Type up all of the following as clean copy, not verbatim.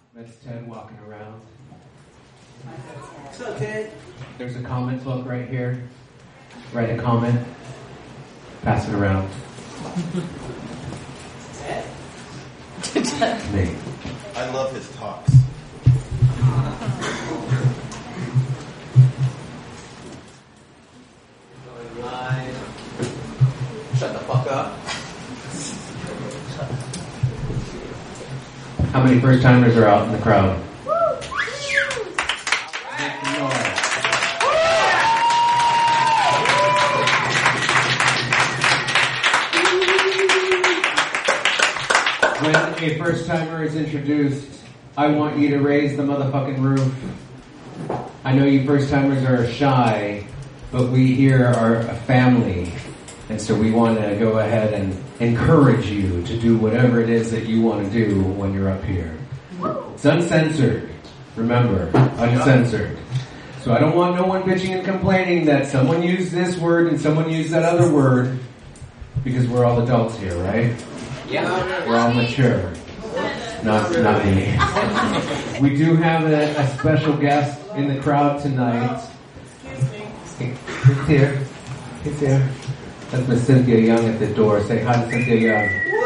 That's Ted walking around. What's up, Ted? There's a comment book right here. Write a comment. Pass it around. Me. I love his talks. Going live. Shut the fuck up. How many first timers are out in the crowd? When a first timer is introduced, I want you to raise the motherfucking roof. I know you first timers are shy, but we here are a family. And so we want to go ahead and encourage you to do whatever it is that you want to do when you're up here. It's uncensored. Remember, uncensored. So I don't want no one bitching and complaining that someone used this word and someone used that other word, because we're all adults here, right? Yeah. We're all mature. Not me. We do have a special guest in the crowd tonight. He's here. He's here. That's Miss Cynthia Young at the door. Say hi to Cynthia Young.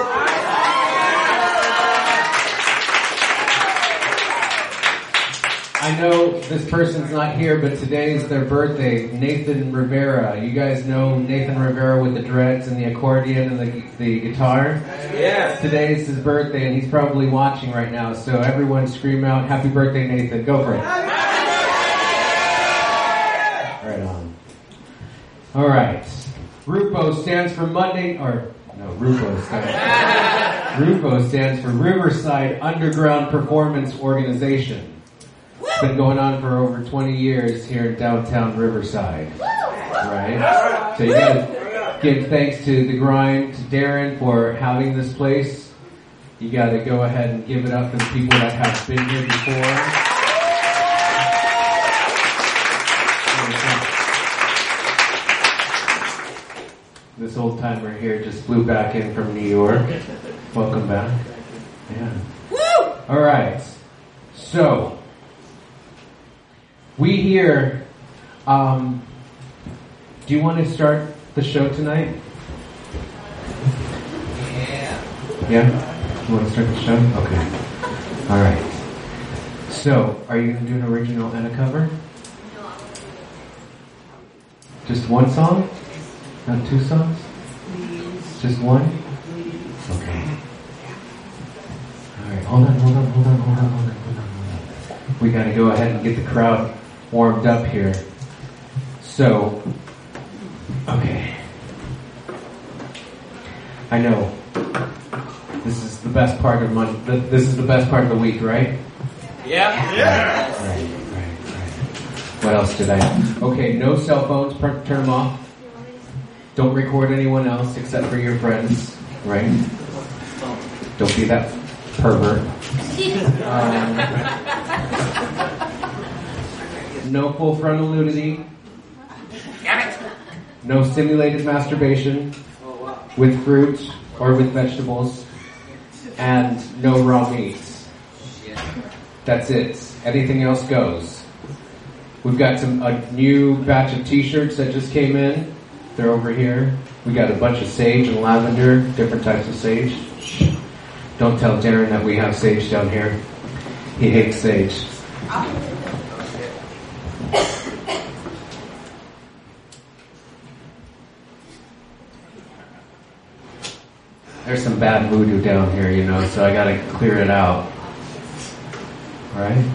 I know this person's not here, but today is their birthday. Nathan Rivera. You guys know Nathan Rivera with the dreads and the accordion and the guitar? Yeah. Today is his birthday, and he's probably watching right now. So everyone scream out, "Happy birthday, Nathan." Go for it. Right on. All right. RUPO stands for RUPO stands for Riverside Underground Performance Organization. It's been going on for over 20 years here in downtown Riverside. Right? So you gotta give thanks to The Grind, to Darren for having this place. You gotta go ahead and give it up for the people that have been here before. This old timer here just flew back in from New York. Welcome back. Yeah. Woo! All right. So we here. Do you want to start the show tonight? Yeah. You want to start the show? Okay. All right. So, are you going to do an original and a cover? Just one song? Not two songs? Just one? Okay. Alright, hold on. We gotta go ahead and get the crowd warmed up here. So, okay. I know. This is the best part of this is the best part of the week, right? Yeah. Right. What else did I... Okay, no cell phones, turn them off. Don't record anyone else except for your friends, right? Don't be that pervert. No full frontal nudity. No simulated masturbation with fruit or with vegetables. And no raw meats. That's it. Anything else goes. We've got a new batch of t-shirts that just came in. They're over here. We got a bunch of sage and lavender, different types of sage. Shh. Don't tell Darren that we have sage down here. He hates sage. There's some bad voodoo down here, so I gotta clear it out. Right?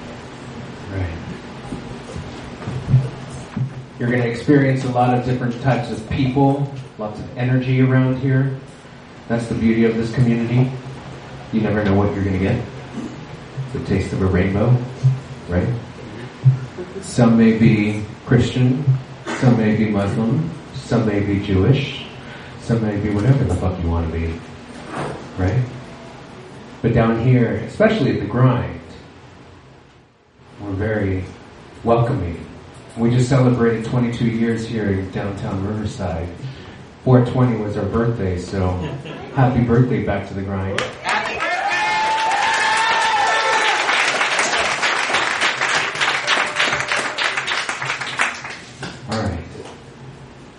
You're going to experience a lot of different types of people, lots of energy around here. That's the beauty of this community. You never know what you're going to get. The taste of a rainbow, right? Some may be Christian, some may be Muslim, some may be Jewish, some may be whatever the fuck you want to be, right? But down here, especially at The Grind, we're very welcoming. We just celebrated 22 years here in downtown Riverside. 4/20 was our birthday, so happy birthday back to The Grind.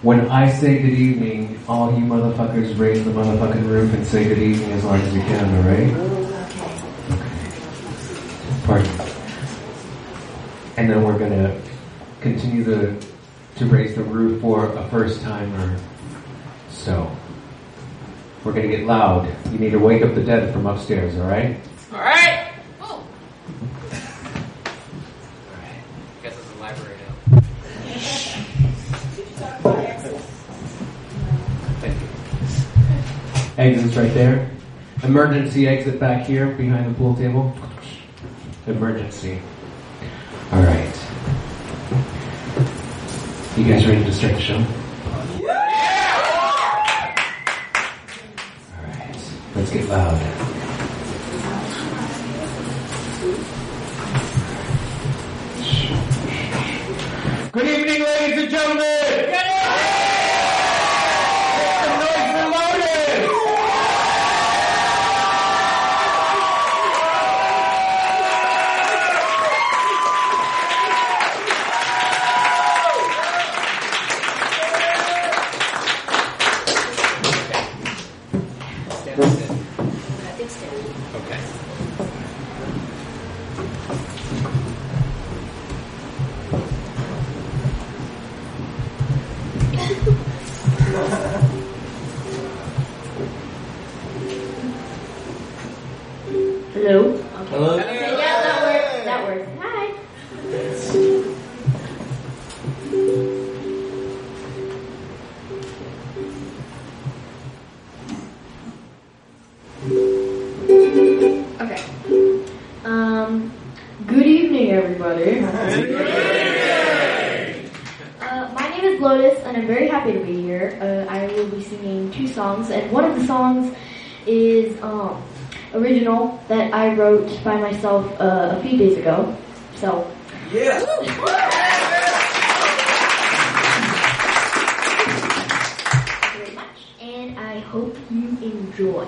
When I say good evening, all you motherfuckers raise the motherfucking roof and say good evening as loud as you can, alright? Okay. Pardon. And then we're gonna continue to raise the roof for a first timer. So, we're gonna get loud. You need to wake up the dead from upstairs, alright? Alright! Oh! Alright. Guess it's a library now. Thank you. Exit's right there. Emergency exit back here behind the pool table. Emergency. Alright. You guys ready to start the show? Alright. Let's get loud. Good evening, ladies and gentlemen! Good evening! Make some noise for Lotus! Stand and sit. Okay. Hello? Okay. Hello? Okay, yeah, that works. That works. Hi. Okay. Good evening, everybody. My name is Lotus, and I'm very happy to be here. I will be singing 2 songs, and one of the songs is original that I wrote by myself a few days ago. So, Yeah. thank you very much, and I hope you enjoy.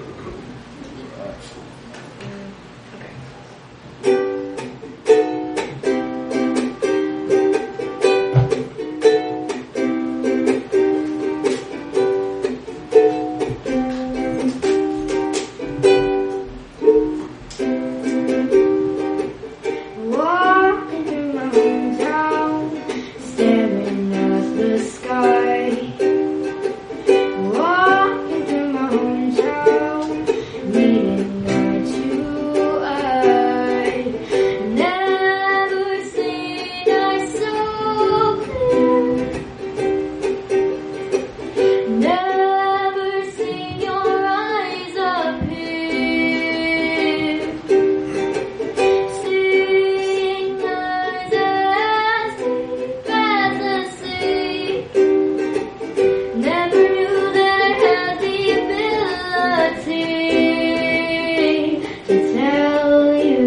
Walking through my hometown, staring at the sky. Walking through my hometown, meeting eye to eye. Never seen eye so clear. Never seen your eyes appear. Seeing eyes as deep as the sea. Never knew that I had the ability to tell you.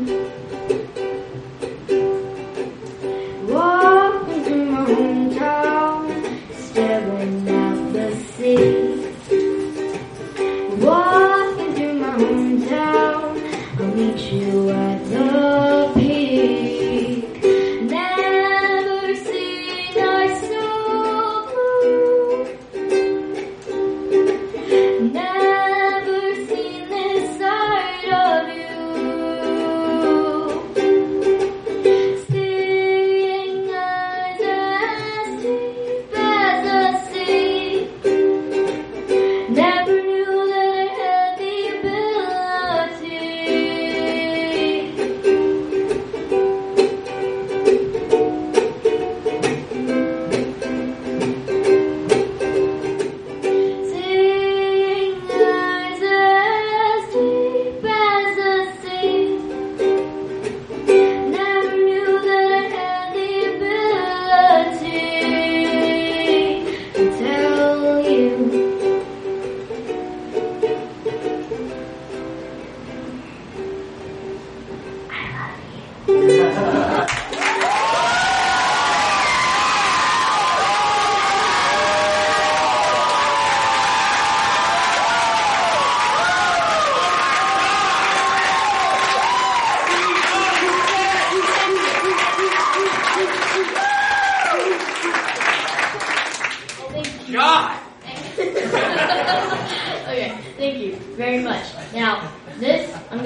Walking through my hometown, staring at the sea. Walking through my hometown, I'll meet you at the peak. Never seen eyes so blue. Never seen this side of you. Seeing eyes as deep as the sea. Never knew that I had the ability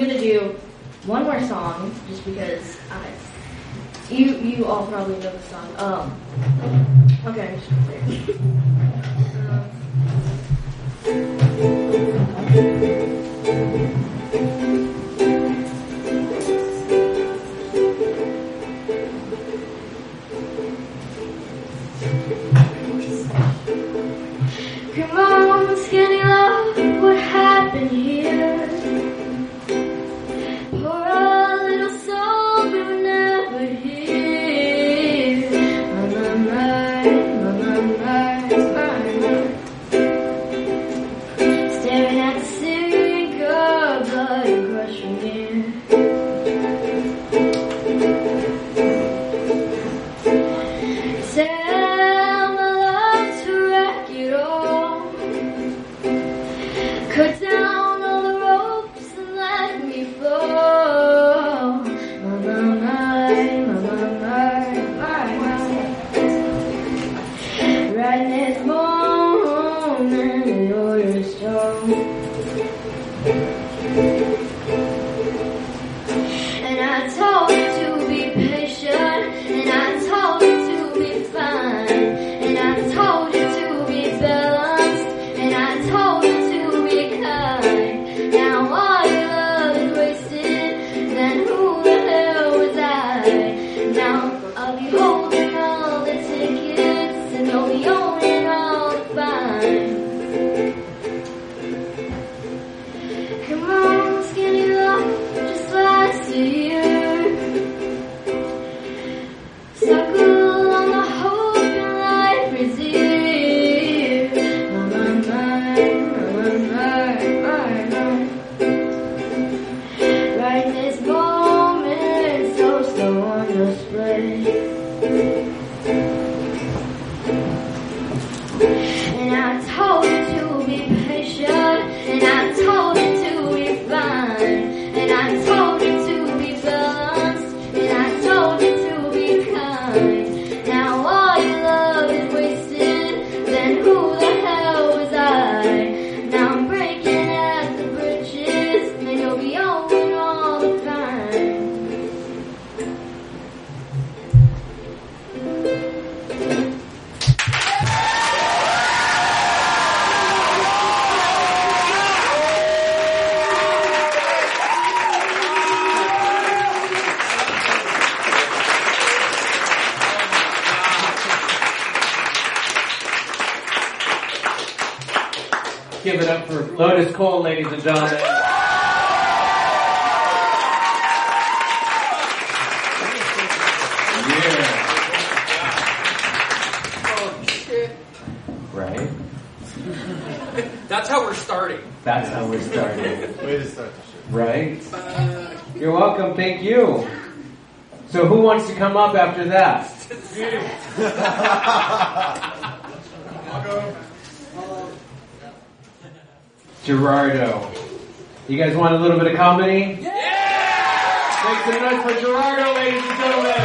gonna do one more song, just because you all probably know the song. Okay, I'm just gonna play it. Come on, skinny love, what happened here? Pour a little song we would never hear. My. Staring at the sink of blood and crush from here. Tell my love to wreck it all. Cut down all the ropes and let me flow. My. Right in this moment, you're strong. And I told you to be patient, and I told you to be fine, and I told you to be balanced, and I told you to be kind. Now all your love is wasted, then who the hell was I? Now I'll be holding all the tickets, and you'll be owning all the fines. Come on, skinny love, just last a year. Suckle on the hope and life is here. My. Right in this moment, so slow on display. And I told you to be patient, and I told you to be fine, and I told you to be balanced, and I told you to be kind. Now all your love is wasted, then who the hell was I? Now I'm breaking at the bridges, and you'll be owing all the fine. Give it up for Lotus Cole, ladies and gentlemen. Yeah. Oh, shit. Right? That's how we're starting. That's how we're starting. Way to start the show. Right? You're welcome, thank you. So who wants to come up after that? Gerardo. You guys want a little bit of comedy? Yeah! Make some noise for Gerardo, ladies and gentlemen.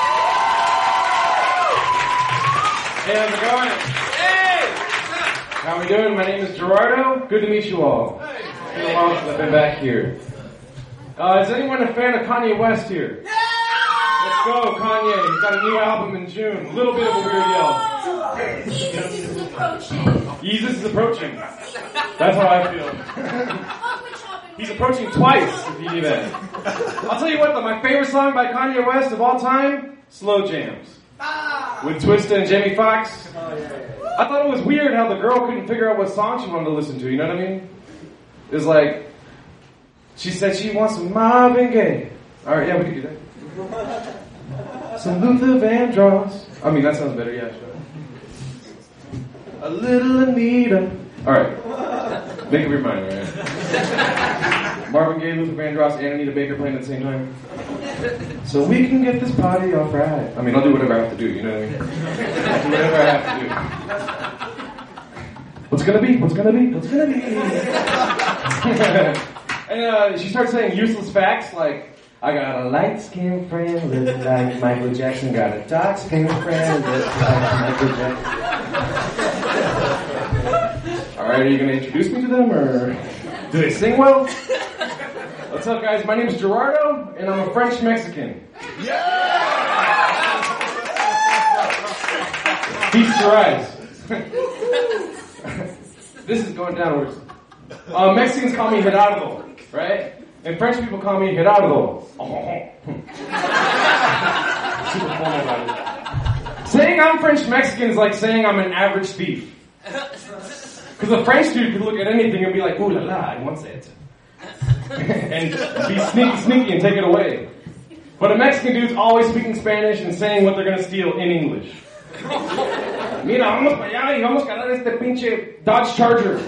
Hey, how's it going? Hey! How we doing? My name is Gerardo. Good to meet you all. It's been a while since I've been back here. Is anyone a fan of Kanye West here? Yeah! Let's go, Kanye. He's got a new album in June. A little bit of a weird yell. Jesus is approaching. Jesus is approaching. That's how I feel. He's approaching twice, if you need that. I'll tell you what, though, my favorite song by Kanye West of all time, Slow Jams. With Twista and Jamie Foxx. I thought it was weird how the girl couldn't figure out what song she wanted to listen to, you know what I mean? It was like, she said she wants some Marvin Gaye. Alright, yeah, we could do that. Some Luther Vandross. I mean, that sounds better, yeah, sure. A little Anita. Alright. Make up your mind, alright? Marvin Gaye, Luther Vandross, and Anita Baker playing at the same time. So we can get this party off right. I mean, I'll do whatever I have to do, you know what I mean? I'll do whatever I have to do. What's gonna be? What's gonna be? What's gonna be? And she starts saying useless facts like, I got a light-skinned friend, lives like Michael Jackson. Got a dark-skinned friend, lives like Michael Jackson. Alright, are you going to introduce me to them, or do they sing well? What's up, guys? My name is Gerardo, and I'm a French Mexican. Feast your eyes. This is going downwards. Mexicans call me Gerardo, right? And French people call me Gerardo. Super formal about it. Saying I'm French Mexican is like saying I'm an average thief. Because a French dude could look at anything and be like, ooh la la, I want it. And be sneaky and take it away. But a Mexican dude's always speaking Spanish and saying what they're going to steal in English. Mira, vamos para allá y vamos a ganar este pinche Dodge Charger.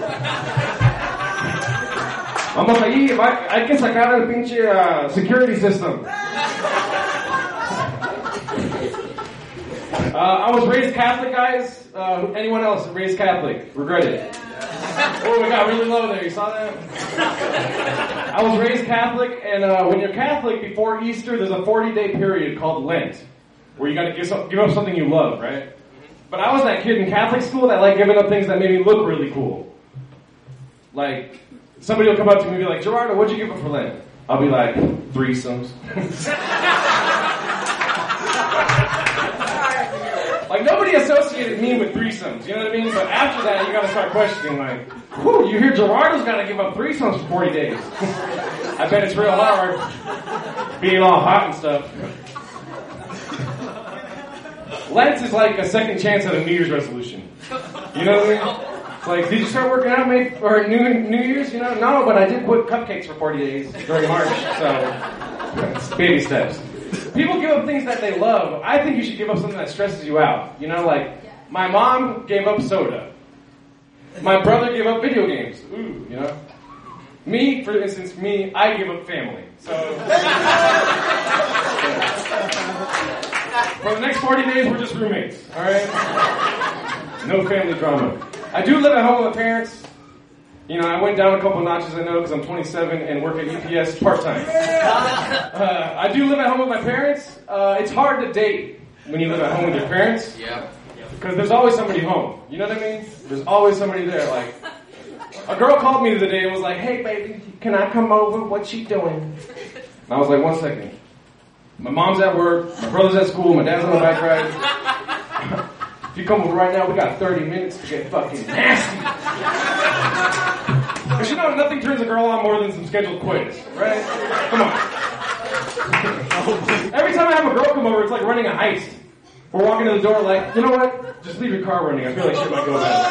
Vamos allí, hay que sacar el pinche security system. I was raised Catholic, guys. Anyone else raised Catholic? Regret it. Oh, we got really low there. You saw that? I was raised Catholic, and when you're Catholic, before Easter, there's a 40-day period called Lent, where you got to give up something you love, right? But I was that kid in Catholic school that liked giving up things that made me look really cool. Like, somebody will come up to me and be like, Gerardo, what'd you give up for Lent? I'll be like, threesomes. Like, nobody associated me with threesomes, you know what I mean? But after that, you gotta start questioning, like, whew, you hear Gerardo's gotta give up threesomes for 40 days. I bet it's real hard, being all hot and stuff. Lent is like a second chance at a New Year's resolution. You know what I mean? It's like, did you start working out or New Year's? You know, no, but I did quit cupcakes for 40 days during March, so it's baby steps. People give up things that they love. I think you should give up something that stresses you out. You know, like, my mom gave up soda. My brother gave up video games. Ooh, you know. Me, for instance, I give up family. So, for the next 40 days, we're just roommates, all right? No family drama. I do live at home with my parents. You know, I went down a couple notches, I know, because I'm 27 and work at UPS part-time. I do live at home with my parents. It's hard to date when you live at home with your parents. Yeah. Because there's always somebody home. You know what I mean? There's always somebody there. Like, a girl called me the other day and was like, hey, baby, can I come over? What's she doing? And I was like, 1 second. My mom's at work. My brother's at school. My dad's on the bike ride. If you come over right now, we got 30 minutes to get fucking nasty. Because you know, nothing turns a girl on more than some scheduled quits, right? Come on. Every time I have a girl come over, it's like running a heist. We're walking to the door like, you know what? Just leave your car running. I feel like shit might go bad.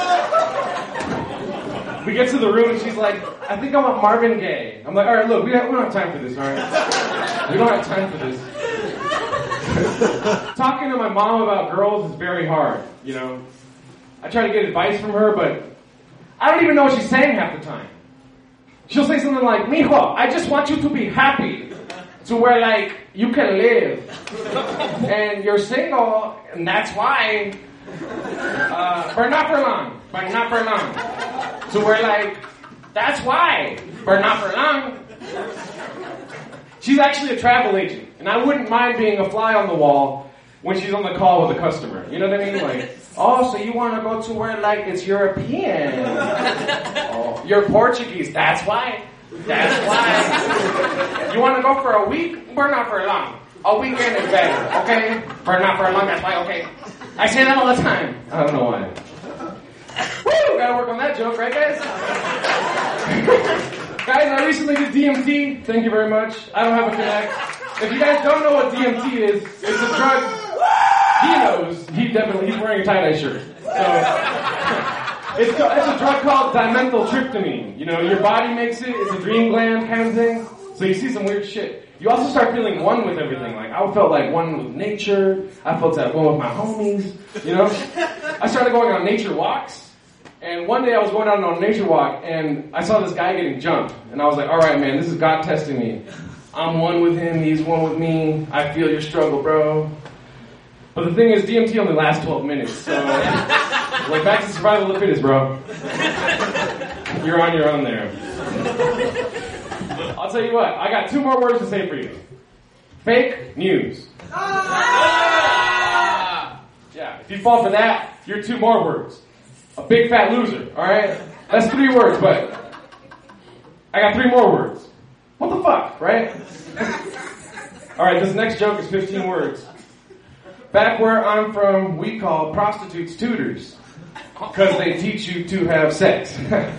We get to the room and she's like, I think I want Marvin Gaye. I'm like, all right, look, we don't have time for this, all right? We don't have time for this. Talking to my mom about girls is very hard, you know? I try to get advice from her, but I don't even know what she's saying half the time. She'll say something like, Mijo, I just want you to be happy. To where, like, you can live. And you're single, and that's why. But not for long. But not for long. So we're like, that's why. But not for long. She's actually a travel agent. And I wouldn't mind being a fly on the wall when she's on the call with a customer. You know what I mean? Like, oh, so you want to go to where, like, it's European. Oh, you're Portuguese. That's why. That's why. You want to go for a week? But not for long. A weekend is better, okay? But not for long. That's why, okay? I say that all the time. I don't know why. Woo! Gotta work on that joke, right, guys? Guys, I recently did DMT. Thank you very much. I don't have a connect. If you guys don't know what DMT is, it's a drug. He knows. He's wearing a tie-dye shirt. So, it's a drug called dimethyltryptamine. You know, your body makes it. It's a dream gland kind of thing. So you see some weird shit. You also start feeling one with everything. Like, I felt like one with nature. I felt at one with my homies. You know? I started going on nature walks. And one day I was going out on a nature walk, and I saw this guy getting jumped. And I was like, all right, man, this is God testing me. I'm one with him. He's one with me. I feel your struggle, bro. But the thing is, DMT only lasts 12 minutes. So, like, back to survival of the fittest, bro. You're on your own there. I'll tell you what, I got 2 more words to say for you. Fake news. Yeah, if you fall for that, you're 2 more words. A big fat loser, alright? That's 3 words, but I got 3 more words. What the fuck, right? Alright, this next joke is 15 words. Back where I'm from, we call prostitutes tutors. Because they teach you to have sex.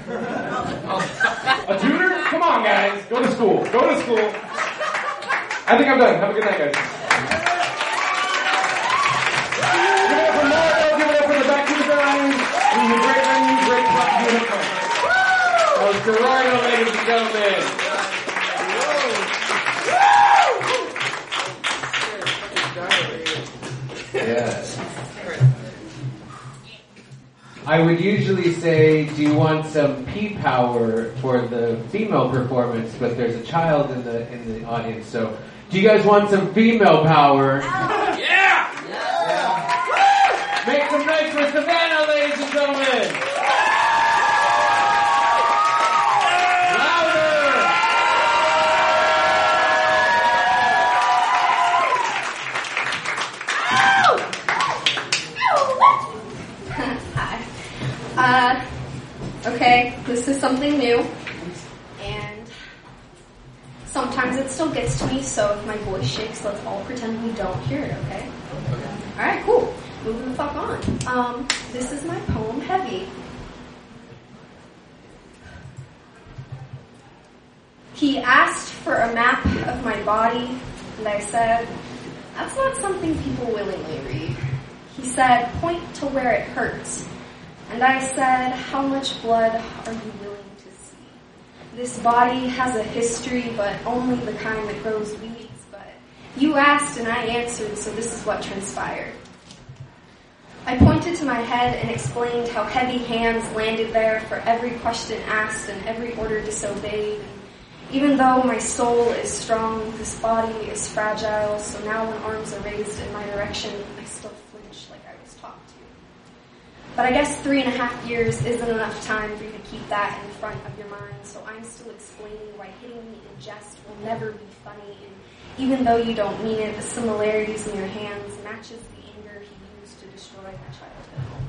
A tutor? Come on, guys. Go to school. Go to school. I think I'm done. Have a good night, guys. Give it up for Mario. Give it up for the Back to the Grind. This is a great venue, great spot to do it. That was Gerardo, ladies and gentlemen. Yes. I would usually say, do you want some pee power for the female performance? But there's a child in the audience, so do you guys want some female power? Yeah! Make some noise for Savannah, ladies and gentlemen! Okay, this is something new, and sometimes it still gets to me, so if my voice shakes, let's all pretend we don't hear it, okay? Alright, cool. Moving the fuck on. This is my poem, Heavy. He asked for a map of my body, and I said, that's not something people willingly read. He said, point to where it hurts. And I said, how much blood are you willing to see? This body has a history, but only the kind that grows weeds. But you asked and I answered, so this is what transpired. I pointed to my head and explained how heavy hands landed there for every question asked and every order disobeyed. And even though my soul is strong, this body is fragile, so now when arms are raised in my direction, I still flinch like I was taught to. But I guess 3.5 years isn't enough time for you to keep that in front of your mind, so I'm still explaining why hitting me in jest will never be funny, and even though you don't mean it, the similarities in your hands matches the anger he used to destroy my childhood home.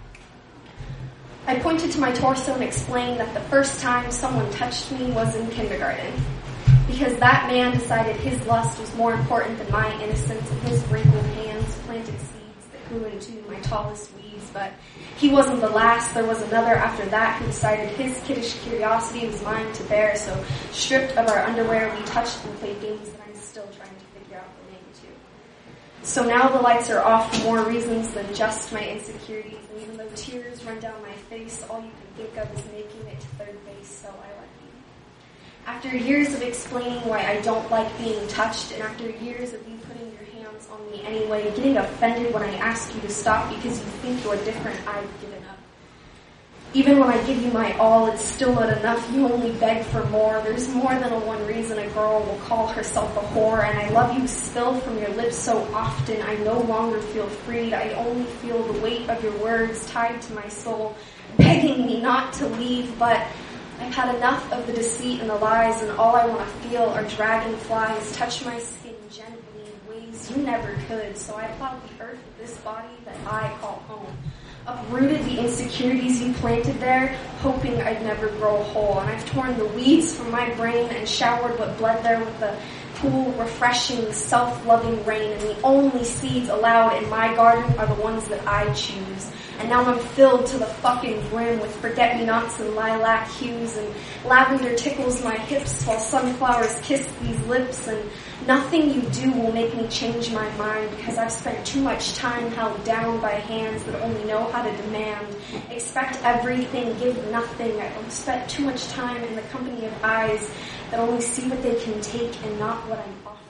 I pointed to my torso and explained that the first time someone touched me was in kindergarten, because that man decided his lust was more important than my innocence, and his wrinkled hands planted seeds that grew into my tallest weeds. But he wasn't the last. There was another after that who decided his kiddish curiosity was mine to bear. So stripped of our underwear, we touched and played games that I'm still trying to figure out the name to. So now the lights are off for more reasons than just my insecurities. And even though tears run down my face, all you can think of is making it to third base. So I let you. After years of explaining why I don't like being touched, and after years of you putting your hands on me anyway, getting offended when I ask you to stop because you think you're different, I've given up. Even when I give you my all, it's still not enough. You only beg for more. There's more than one reason a girl will call herself a whore, and I love you spill from your lips so often I no longer feel freed. I only feel the weight of your words tied to my soul, begging me not to leave, but I've had enough of the deceit and the lies, and all I want to feel are dragonflies touch my skin gently in ways you never could. So I plowed the earth with this body that I call home. Uprooted the insecurities you planted there, hoping I'd never grow whole. And I've torn the weeds from my brain and showered what bled there with the cool, refreshing, self-loving rain. And the only seeds allowed in my garden are the ones that I choose. And now I'm filled to the fucking brim with forget-me-nots and lilac hues, and lavender tickles my hips while sunflowers kiss these lips, and nothing you do will make me change my mind, because I've spent too much time held down by hands that only know how to demand, expect everything, give nothing. I've spent too much time in the company of eyes that only see what they can take and not what I'm offering.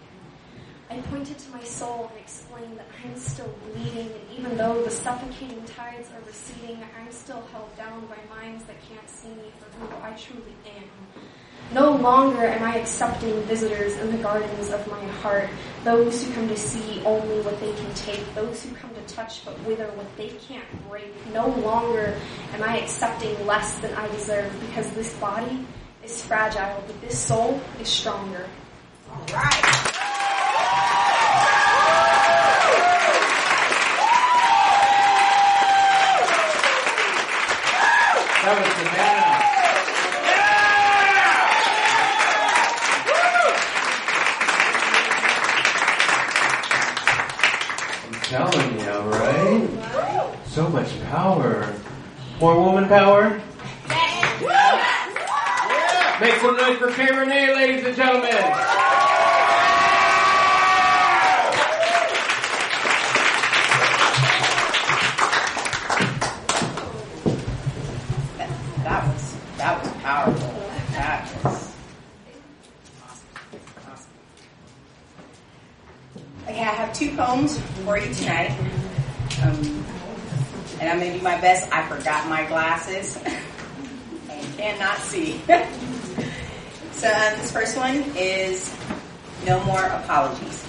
I pointed to my soul and explained that I'm still bleeding, and even though the suffocating tides are receding, I'm still held down by minds that can't see me for who I truly am. No longer am I accepting visitors in the gardens of my heart, those who come to see only what they can take, those who come to touch but wither what they can't break. No longer am I accepting less than I deserve, because this body is fragile, but this soul is stronger. All right. That was Savannah. telling you, right? So much power. More woman power? Make some noise for Kay Renee, ladies and gentlemen. That was powerful. That was awesome. Okay, I have 2 poems for you tonight. And I'm going to do my best. I forgot my glasses and cannot see. So this first one is No More Apologies.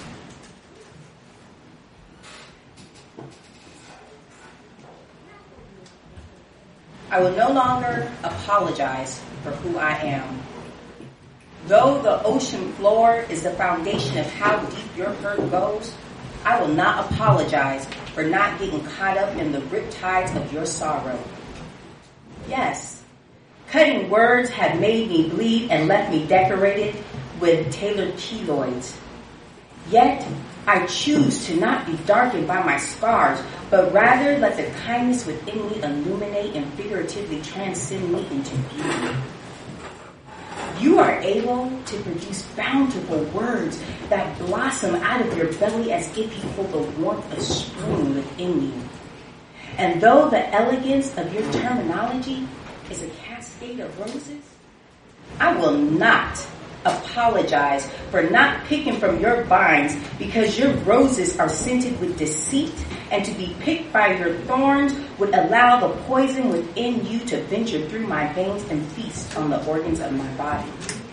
I will no longer apologize for who I am. Though the ocean floor is the foundation of how deep your hurt goes, I will not apologize for not getting caught up in the riptides of your sorrow. Yes, cutting words have made me bleed and left me decorated with tailored keloids. Yet, I choose to not be darkened by my scars, but rather let the kindness within me illuminate and figuratively transcend me into beauty. You are able to produce bountiful words that blossom out of your belly as if you hold the warmth of spring within you. And though the elegance of your terminology is a cascade of roses, I will not apologize for not picking from your vines because your roses are scented with deceit, and to be picked by your thorns would allow the poison within you to venture through my veins and feast on the organs of my body.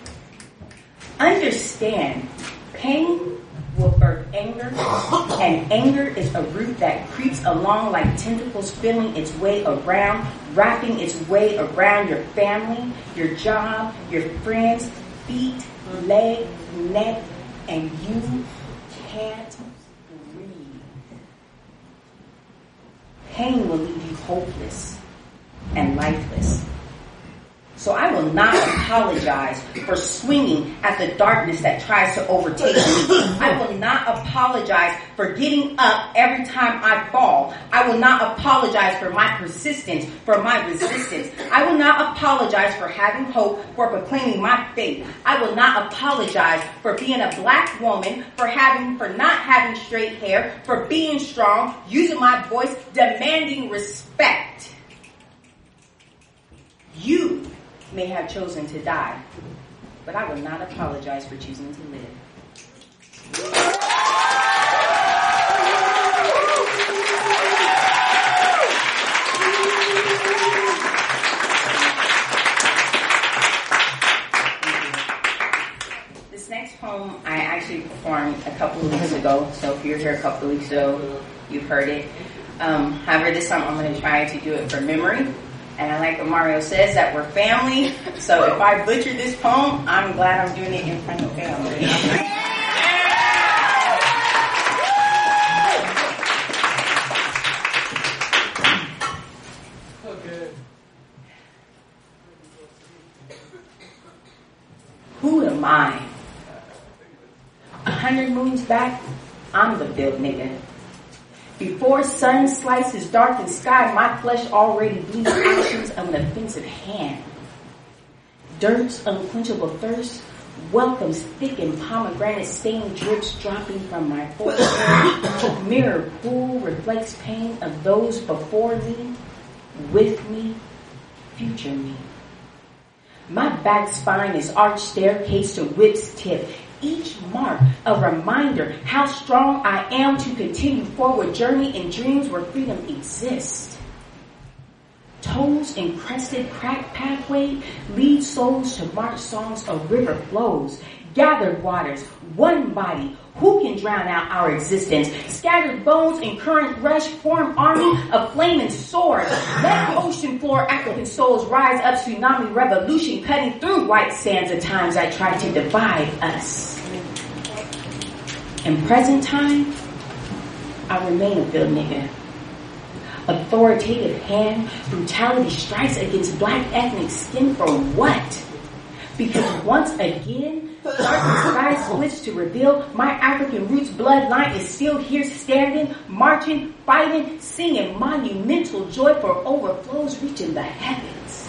Understand, pain will birth anger, and anger is a root that creeps along like tentacles, feeling its way around, wrapping its way around your family, your job, your friends, feet, leg, neck, and you can't breathe. Pain will leave you hopeless and lifeless. So I will not apologize for swinging at the darkness that tries to overtake me. I will not apologize for getting up every time I fall. I will not apologize for my persistence, for my resistance. I will not apologize for having hope, for proclaiming my faith. I will not apologize for being a black woman, for not having straight hair, for being strong, using my voice, demanding respect. You may have chosen to die, but I will not apologize for choosing to live. This next poem I actually performed a couple of weeks ago, so if you're here a couple of weeks ago, you've heard it. However, this time I'm going to try to do it from memory. And I like what Mario says, that we're family. So if I butcher this poem, I'm glad I'm doing it in front of family. Okay. Who am I? 100 moons back, I'm the built nigga. Before sun slices darkened sky, my flesh already bleeds actions of an offensive hand. Dirt's unquenchable thirst welcomes thick and pomegranate stained drips dropping from my forehead. Mirror pool reflects pain of those before me, with me, future me. My back spine is arched staircase to whip's tip. Each mark a reminder how strong I am to continue forward journey in dreams where freedom exists. Toes encrusted cracked pathway lead souls to march songs a river flows. Gathered waters, one body, who can drown out our existence? Scattered bones in current rush form army of flaming swords. Let the ocean floor African souls rise up tsunami revolution cutting through white sands of times that try to divide us. In present time, I remain a build nigga. Authoritative hand, brutality strikes against black ethnic skin for what? Because once again, Dark skies switch to reveal my African roots bloodline is still here standing, marching, fighting, singing monumental joy for overflows reaching the heavens.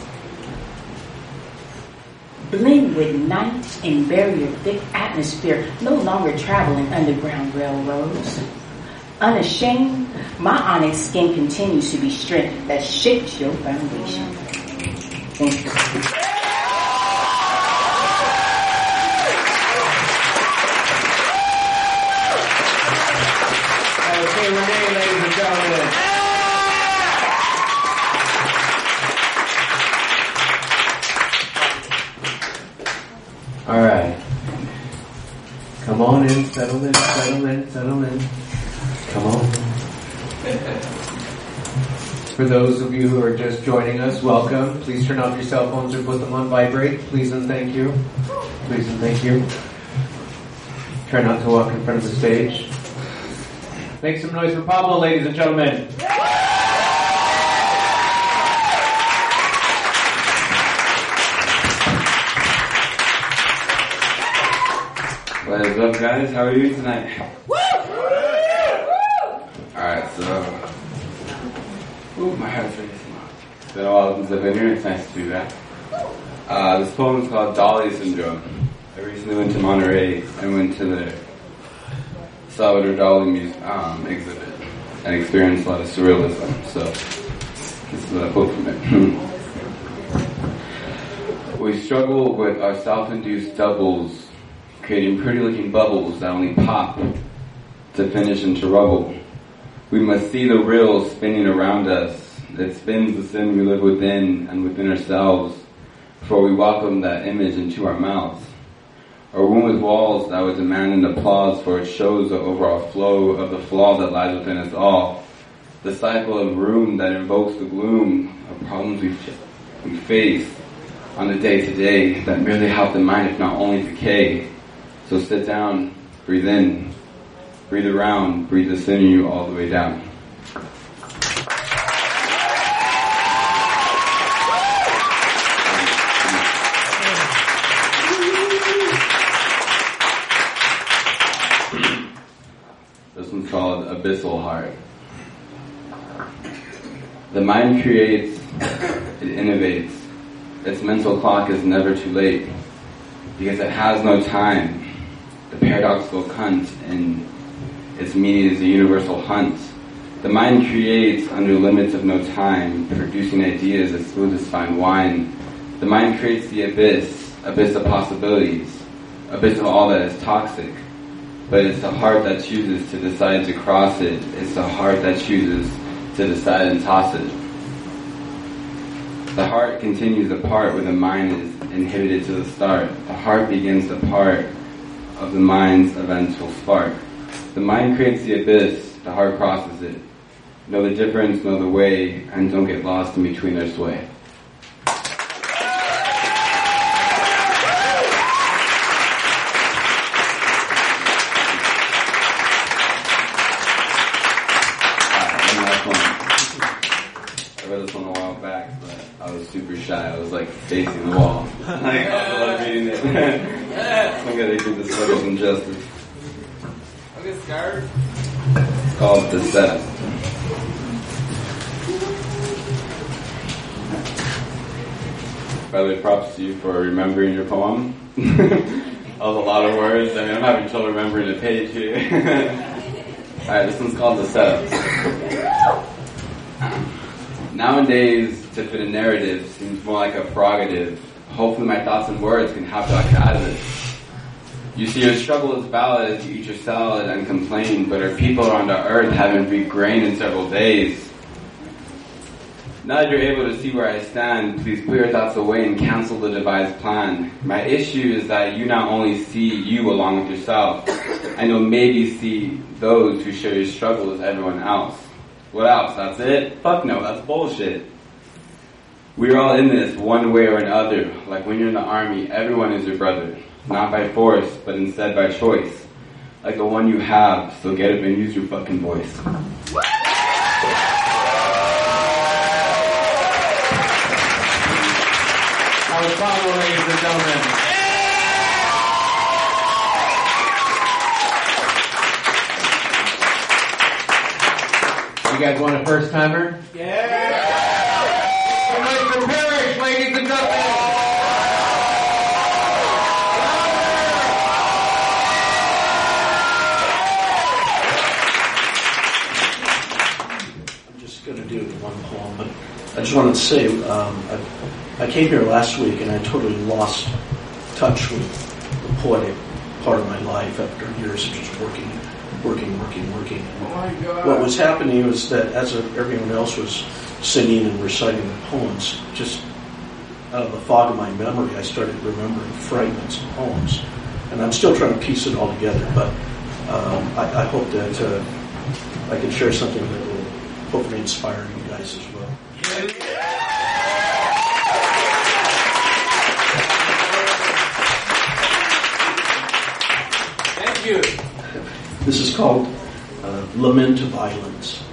Blend with night and barrier thick atmosphere, no longer traveling underground railroads. Unashamed, my onyx skin continues to be strength that shapes your foundation. Thank you. Okay, Renee, ladies and gentlemen. All right. Come on in, settle in, settle in, settle in. Come on. For those of you who are just joining us, welcome. Please turn off your cell phones or put them on vibrate. Please and thank you. Please and thank you. Try not to walk in front of the stage. Make some noise for Pablo, ladies and gentlemen. What is up, guys? How are you tonight? Woo! Alright, so... Ooh, my heart's racing. It's been a while since I've been here. It's nice to be back. This poem is called Dolly Syndrome. I recently went to Monterey and went to the Salvador Dali exhibit and experienced a lot of surrealism. So, this is a quote from it. We struggle with our self-induced doubles, creating pretty-looking bubbles that only pop to finish into rubble. We must see the real spinning around us. It spins the sin we live within and within ourselves before we welcome that image into our mouths. A room with walls that would demand an applause for it shows the overall flow of the flaw that lies within us all. The cycle of room that invokes the gloom of problems we face on the day-to-day that merely help the mind if not only decay. So sit down, breathe in, breathe around, breathe the sin in you all the way down. This one's called Abyssal Heart. The mind creates, it innovates. Its mental clock is never too late because it has no time. The paradoxical cunt in its meaning is a universal hunt. The mind creates under limits of no time, producing ideas as smooth as fine wine. The mind creates the abyss of possibilities, abyss of all that is toxic. But it's the heart that chooses to decide to cross it. It's the heart that chooses to decide and toss it. The heart continues the part where the mind is inhibited to the start. The heart begins the part of the mind's eventual spark. The mind creates the abyss, the heart crosses it. Know the difference, know the way, and don't get lost in between their sway. Super shy. I was like facing the wall. Like, I love reading it. I'm gonna do this for some justice. I'll get scared. It's called The Setup. By the way, props to you for remembering your poem. That was a lot of words. I mean, I'm having trouble remembering a page here. Alright, this one's called The Setup. Nowadays, to fit a narrative seems more like a prerogative. Hopefully my thoughts and words can help you out of this. You see, your struggle is valid as you eat your salad and complain, but our people around our earth haven't reaped grain in several days. Now that you're able to see where I stand, please put your thoughts away and cancel the devised plan. My issue is that you not only see you along with yourself, I know maybe see those who share your struggle as everyone else. What else? That's it? Fuck no, that's bullshit. We're all in this one way or another. Like when you're in the army, everyone is your brother. Not by force, but instead by choice. Like the one you have, so get up and use your fucking voice. That was Pablo, ladies and gentlemen. guys want a first timer? Yeah! Somebody from Parrish, ladies and gentlemen! I'm just going to do one poem, but I just wanted to say I came here last week and I totally lost touch with the poetic part of my life after years of just working. Oh my God. What was happening was that as everyone else was singing and reciting the poems, just out of the fog of my memory, I started remembering fragments of poems. And I'm still trying to piece it all together, but I hope that I can share something that will hopefully inspire you guys as well. Thank you. This is called Lament to Violence.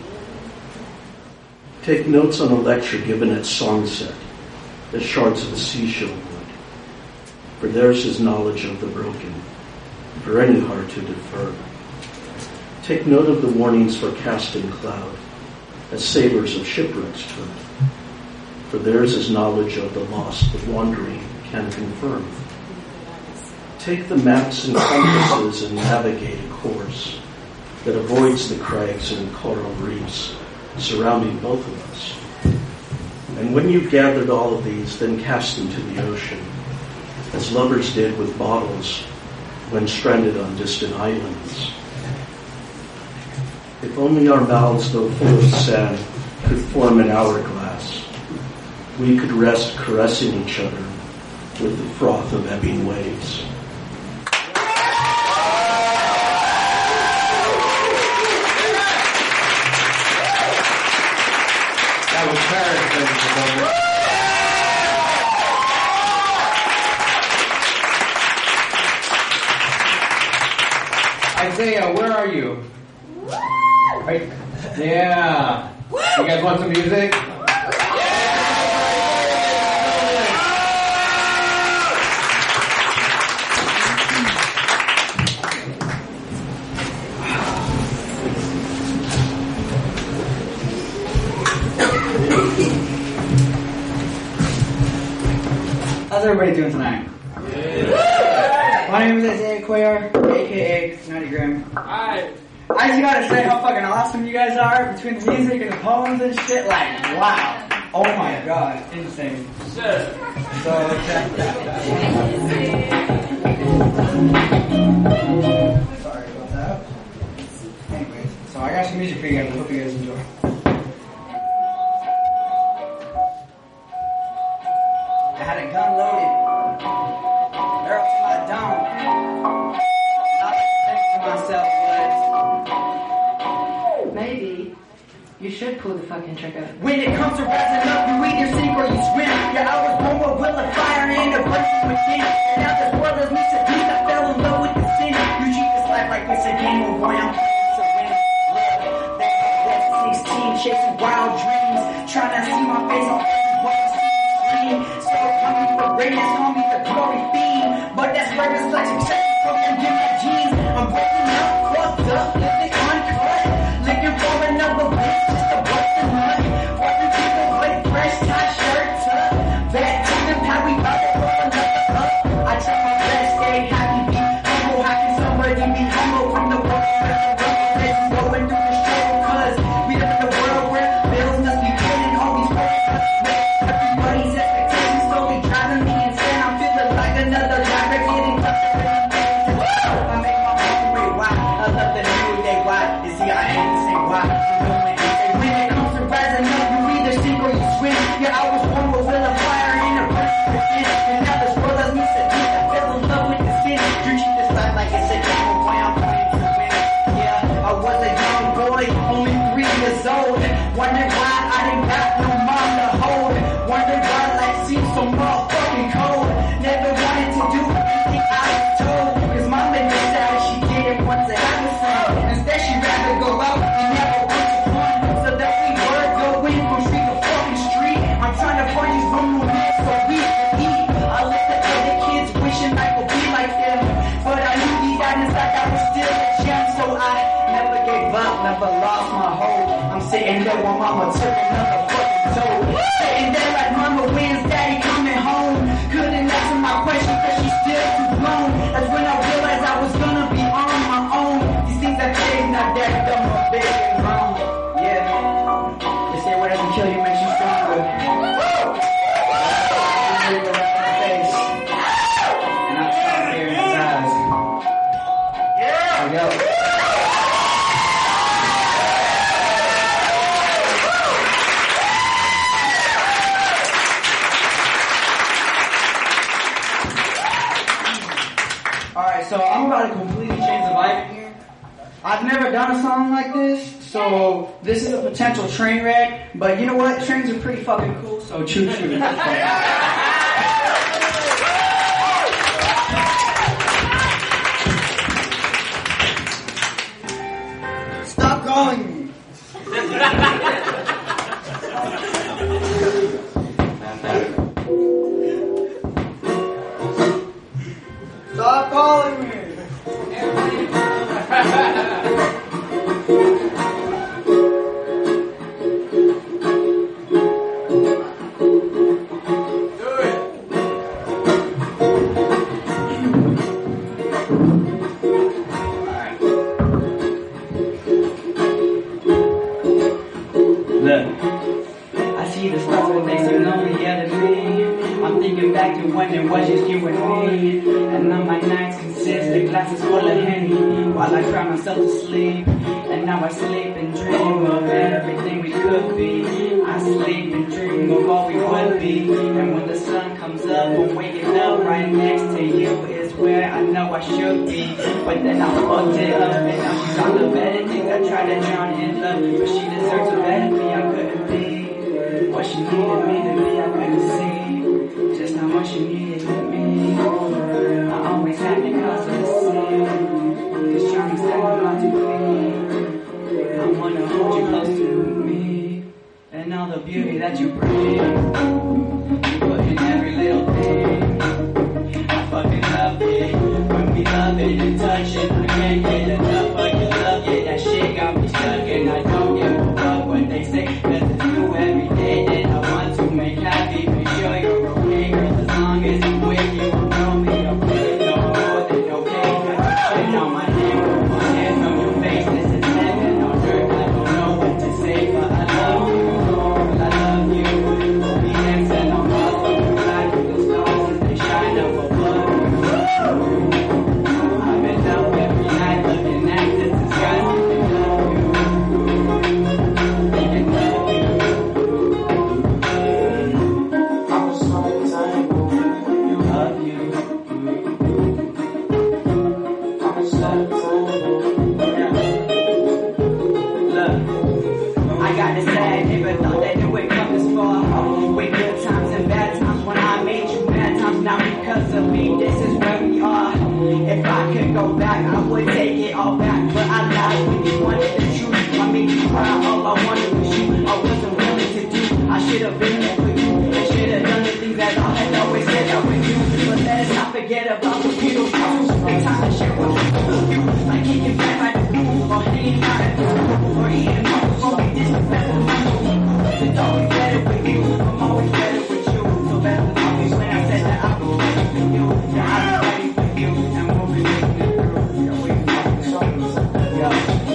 Take notes on a lecture given at Songset, as shards of a seashell would. For theirs is knowledge of the broken, for any heart to defer. Take note of the warnings for casting cloud, as sailors of shipwrecks could. For theirs is knowledge of the lost that wandering can confirm. Take the maps and compasses and navigate a course that avoids the crags and coral reefs surrounding both of us. And when you've gathered all of these, then cast them to the ocean, as lovers did with bottles when stranded on distant islands. If only our mouths, though full of sand, could form an hourglass, we could rest caressing each other with the froth of ebbing waves. That was Paris, ladies and gentlemen. Isaiah, where are you? Right. Yeah. You guys want some music? How's everybody doing tonight? My name is Isaiah Cuellar, aka Naughty Grim. Hi. I just gotta say how fucking awesome you guys are between the music and the poems and shit. Like, wow. Oh my god. Insane. So, sorry about that. Anyways, so I got some music for you guys. I hope you guys enjoy. I had a gun loaded. Barrel to my dome. I was thinking to myself, maybe you should pull the fucking trigger. when it comes to rising up, you either sink or you swim. Yeah, I was born with will of fire and a burning within. And now this world is me seduced. I fell in love with the sin. You treat this life like it's a game of boy, I'm to win. That's 16, chasing wild dreams. Trying to see my face on everyone's screen. So call me for greatness, call me the glory fiend. But that's where it's such a check. So I'm in my jeans. I'm breaking out, fucked up, living uncut. Looking for another bitch just to bust the nut. Watching people with fresh tie shirts up. Back to the how we about to roll another up. I try my best, stay happy, be humble. How can somebody be humble from the world? Going through the struggle, cause we live in a world where bills must be paid and all these everybody's expectations slowly driving me insane. I'm feeling like another driver getting I make my own way, why? I love the new day, why? You see, I ain't the same, why? When it comes to rising up, you either sink or you swim. Yeah, I was born with will of fire and a burning within. And now this world has me seduced. I fell in love with the sin. You treat this life like it's a game of why I'm playing to win. Yeah, I was a young boy, only 3 years old. Wondering why I didn't got no mom to hold. Wondering why life seems so motherfucking cold. Never wanted to do anything I was told. Cause mom made me sad, she didn't want to have a son. Instead she rather go out and never went to fun. So that we were going from street to fucking street. I'm trying to find these one more men so we can eat. I looked at other kids wishing I could be like them. But I knew deep down inside I was still a gem. So I never gave up, never lost my hope. I'm Sitting there while mama took another fucking toll. Sitting there like mama, when's daddy coming home? Couldn't answer my question cause she's still too blown. That's when I realized I was gonna be on my own. These things I say, not that dumb or big and grown. Yeah. They say what doesn't kill you makes you stronger. Face. And I start hearing his eyes. Yeah. Yo. Alright, so I'm about to completely change the vibe here. I've never done a song like this, so this is a potential train wreck, but you know what? Trains are pretty fucking cool, so choo choo. Stop calling me. Stop calling me. When it was just you and me, and now my nights consist of glasses full of Henny, while I cry myself to sleep. And now I sleep and dream of everything we could be. I sleep and dream of all we would be. And when the sun comes up, I'm waking up right next to you is where I know I should be. But then I fucked it up, and now she's on the bed and think I tried to drown in love, but she deserves a better me. I couldn't be what she needed me to be. I couldn't see just how much you needed me. I always had to cause her to see. Just trying to say I'm not to be. I wanna hold you close to me, and all the beauty that you bring. You put in every little thing. I fucking love it when we love it and touch it. I can't get enough of your love. Yeah, that shit got me stuck, and I don't give a fuck what they say. 'Cause it's you every day that I want to make happy. Make sure you're okay, girl. As long as I'm with you, know me, okay, no more than okay. Got your shit on my name, my hands on your face. This is heaven on earth. I don't know what to say, but I love you, I love you. We dance and I'm lost on the side of the stars as they shine up above you. I've been up every night looking at this disguise. If I could go back, I would take it all back. But I lied when you wanted the truth. I made you cry, all I wanted was you. I wasn't willing to do. I should have been there for you. I should have done the things that I had always said I would do. But let's not forget about the beautiful times. The time to share what you. Like kicking back like a fool, or hanging out at the pool, or eating apples, or be disrespectful. It's always better with you. I'm always better with you. So better than always when I said that I was ready for you. Yeah, I was ready for you. And we'll be making it through. Yeah, we can talk in songs. Yeah.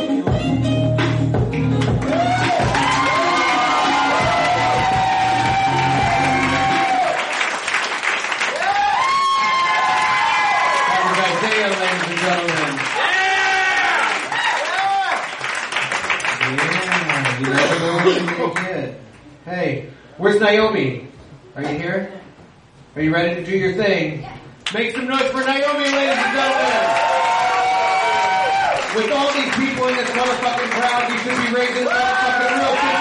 Isaiah, ladies and gentlemen. Yeah, you never know what you're going to get. Hey, where's Naomi? Are you here? Are you ready to do your thing? Make some noise for Naomi, ladies and gentlemen. With all these people in this motherfucking crowd, you should be raising motherfucking real quick.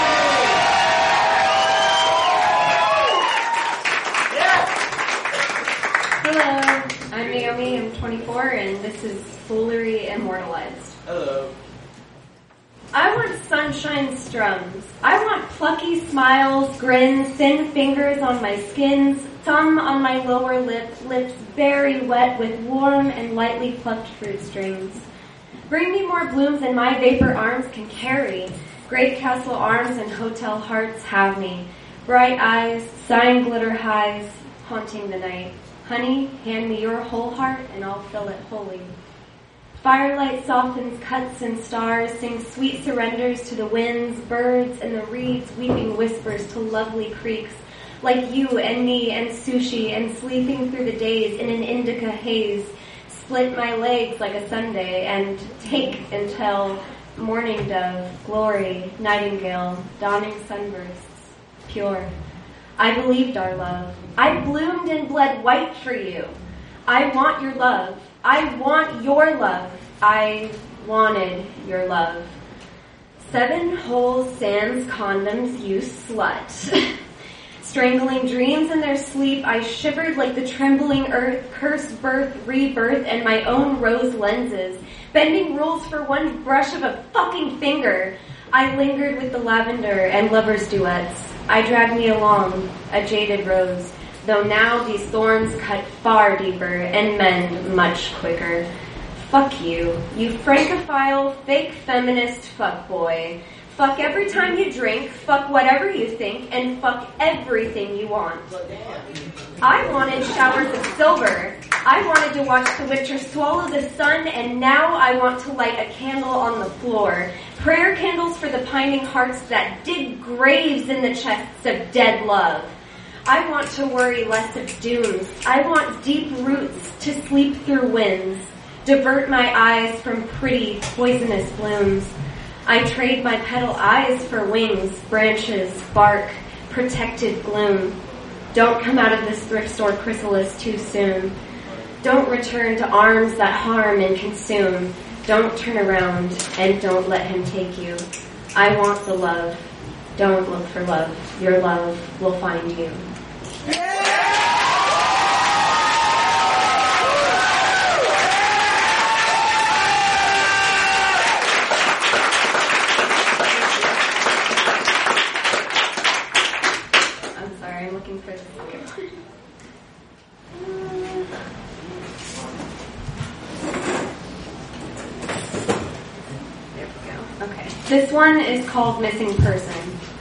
Hello, I'm Naomi, I'm 24, and this is Foolery Immortalized. Hello. I want sunshine strums. I want plucky smiles, grins, thin fingers on my skins, thumb on my lower lip, lips very wet with warm and lightly plucked fruit strings. Bring me more blooms than my vapor arms can carry. Great Castle Arms and Hotel Hearts have me. Bright eyes, sign glitter highs, haunting the night. Honey, hand me your whole heart and I'll fill it wholly. Firelight softens cuts and stars, sing sweet surrenders to the winds, birds, and the reeds, weeping whispers to lovely creeks, like you and me and sushi and sleeping through the days in an indica haze. Split my legs like a Sunday and take until morning dove, glory, nightingale, dawning sunbursts, pure. I believed our love. I bloomed and bled white for you. I want your love. I want your love. I wanted your love. 7 whole sans condoms, you slut. Strangling dreams in their sleep, I shivered like the trembling earth, cursed birth, rebirth, and my own rose lenses. Bending rules for one brush of a fucking finger. I lingered with the lavender and lovers' duets. I dragged me along, a jaded rose, though now these thorns cut far deeper and mend much quicker. Fuck you, you francophile, fake feminist fuckboy. Fuck every time you drink, fuck whatever you think, and fuck everything you want. I wanted showers of silver. I wanted to watch the winter swallow the sun, and now I want to light a candle on the floor. Prayer candles for the pining hearts that dig graves in the chests of dead love. I want to worry less of dooms. I want deep roots to sleep through winds. Divert my eyes from pretty, poisonous blooms. I trade my petal eyes for wings, branches, bark, protected gloom. Don't come out of this thrift store chrysalis too soon. Don't return to arms that harm and consume. Don't turn around and don't let him take you. I want the love. Don't look for love. Your love will find you. For the second one. There we go. Okay. This one is called Missing Person.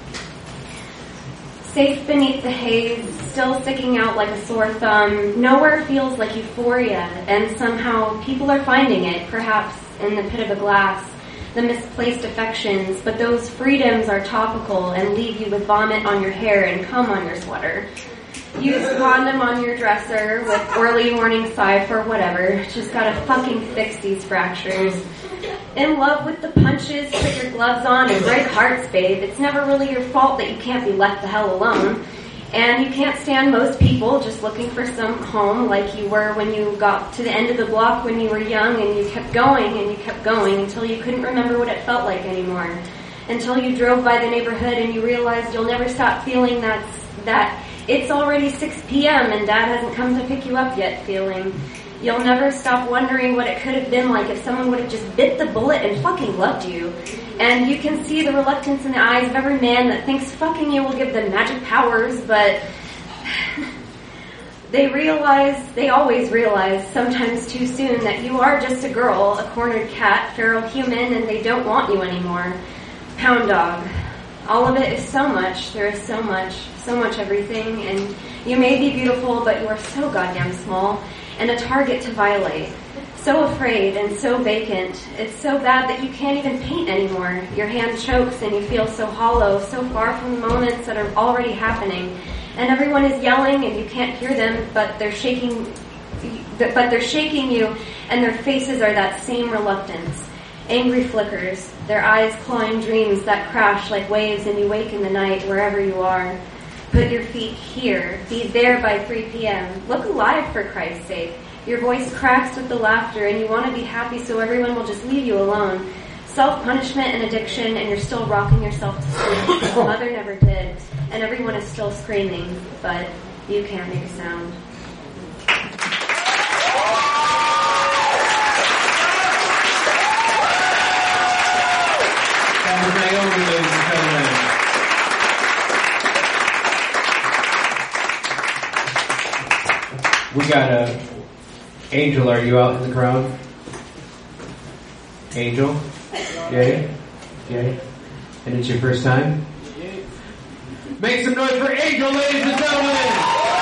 Safe beneath the haze, still sticking out like a sore thumb, nowhere feels like euphoria, and somehow people are finding it, perhaps in the pit of a glass. The misplaced affections, but those freedoms are topical and leave you with vomit on your hair and cum on your sweater. Use condom on your dresser with early morning sigh for whatever. Just gotta fucking fix these fractures. In love with the punches, put your gloves on and break hearts, babe. It's never really your fault that you can't be left the hell alone. And you can't stand most people just looking for some home like you were when you got to the end of the block when you were young, and you kept going and you kept going until you couldn't remember what it felt like anymore. Until you drove by the neighborhood and you realized you'll never stop feeling that it's already 6 p.m. and dad hasn't come to pick you up yet feeling. You'll never stop wondering what it could have been like if someone would have just bit the bullet and fucking loved you. And you can see the reluctance in the eyes of every man that thinks fucking you will give them magic powers, but they always realize, sometimes too soon, that you are just a girl, a cornered cat, feral human, and they don't want you anymore. Hound dog. All of it is so much. There is so much everything, and you may be beautiful, but you are so goddamn small, and a target to violate. So afraid and so vacant. It's so bad that you can't even paint anymore. Your hand chokes and you feel so hollow, so far from the moments that are already happening. And everyone is yelling and you can't hear them, but they're shaking you, and their faces are that same reluctance. Angry flickers, their eyes clawing dreams that crash like waves, and you wake in the night wherever you are. Put your feet here. Be there by 3 p.m. Look alive, for Christ's sake. Your voice cracks with the laughter, and you want to be happy so everyone will just leave you alone. Self-punishment and addiction, and you're still rocking yourself to sleep. Your mother never did, and everyone is still screaming, but you can't make a sound. We got Angel. Are you out in the crowd? Angel? Yay? Yay? And it's your first time? Make some noise for Angel, ladies and gentlemen!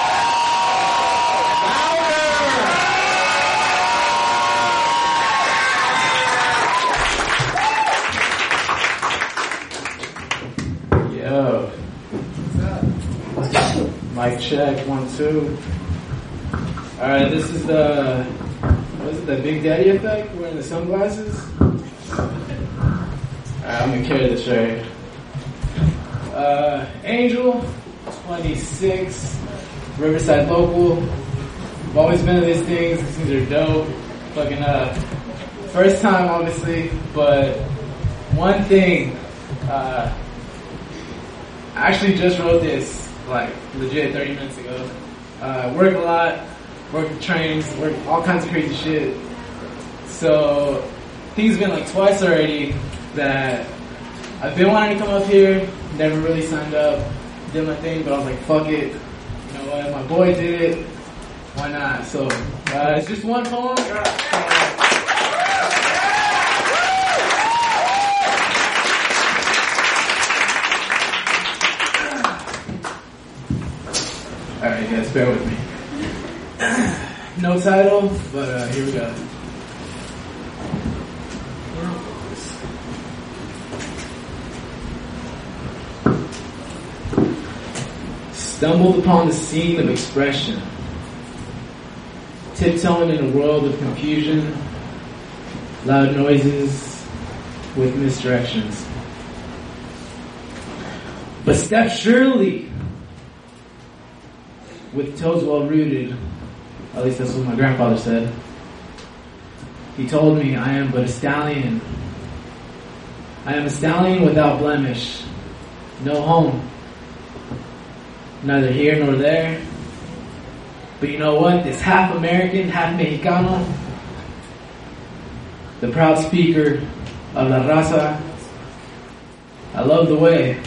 Yo. What's up? Mic check, 1, 2. Alright, this is the, what is it, the Big Daddy effect? Wearing the sunglasses? Alright, I'm gonna carry this right here. Angel, 26, Riverside local. I've always been to these things. These things are dope. Fucking, first time, obviously, but one thing, I actually just wrote this, like, legit 30 minutes ago. Work a lot, work with trains, work all kinds of crazy shit. So, things been like twice already that I've been wanting to come up here, never really signed up, did my thing, but I was like, fuck it. You know what, my boy did it, why not? So, it's just one poem. Alright, guys, bear with me. No title, but here we go. Stumbled upon the scene of expression, tiptoeing in a world of confusion, loud noises with misdirections. But step surely, with toes well rooted, at least that's what my grandfather said. He told me I am but a stallion. I am a stallion without blemish, no home, neither here nor there. But you know what? This half American, half Mexicano, the proud speaker of La Raza, I love the way.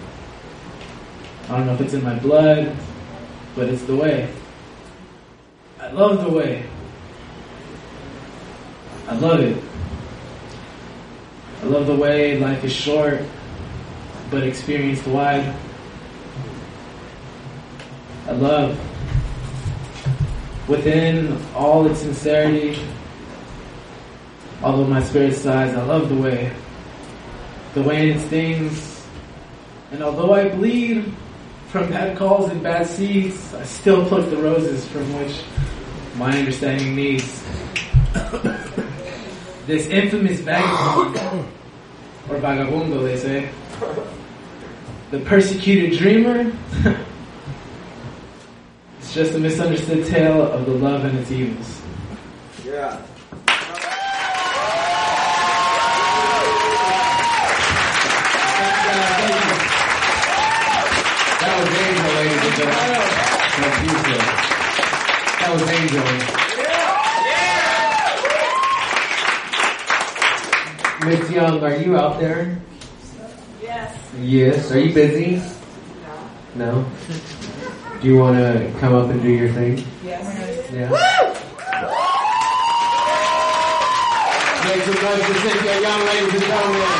I don't know if it's in my blood, but it's the way. I love the way. I love it. I love the way life is short, but experience wide. I love within all its sincerity, although my spirit sighs, I love the way in it stings. And although I bleed from bad calls and bad seeds, I still pluck the roses from which my understanding needs. This infamous vagabond, or vagabundo they say, the persecuted dreamer, it's just a misunderstood tale of the love and its evils. Yeah. That was Angel, ladies and gentlemen. That's beautiful. That was Angel. Miss Young, are you out there? Yes. Yes. Are you busy? No. No? Do you want to come up and do your thing? Yes. Yeah. Make some noise for Cynthia Young, ladies and gentlemen.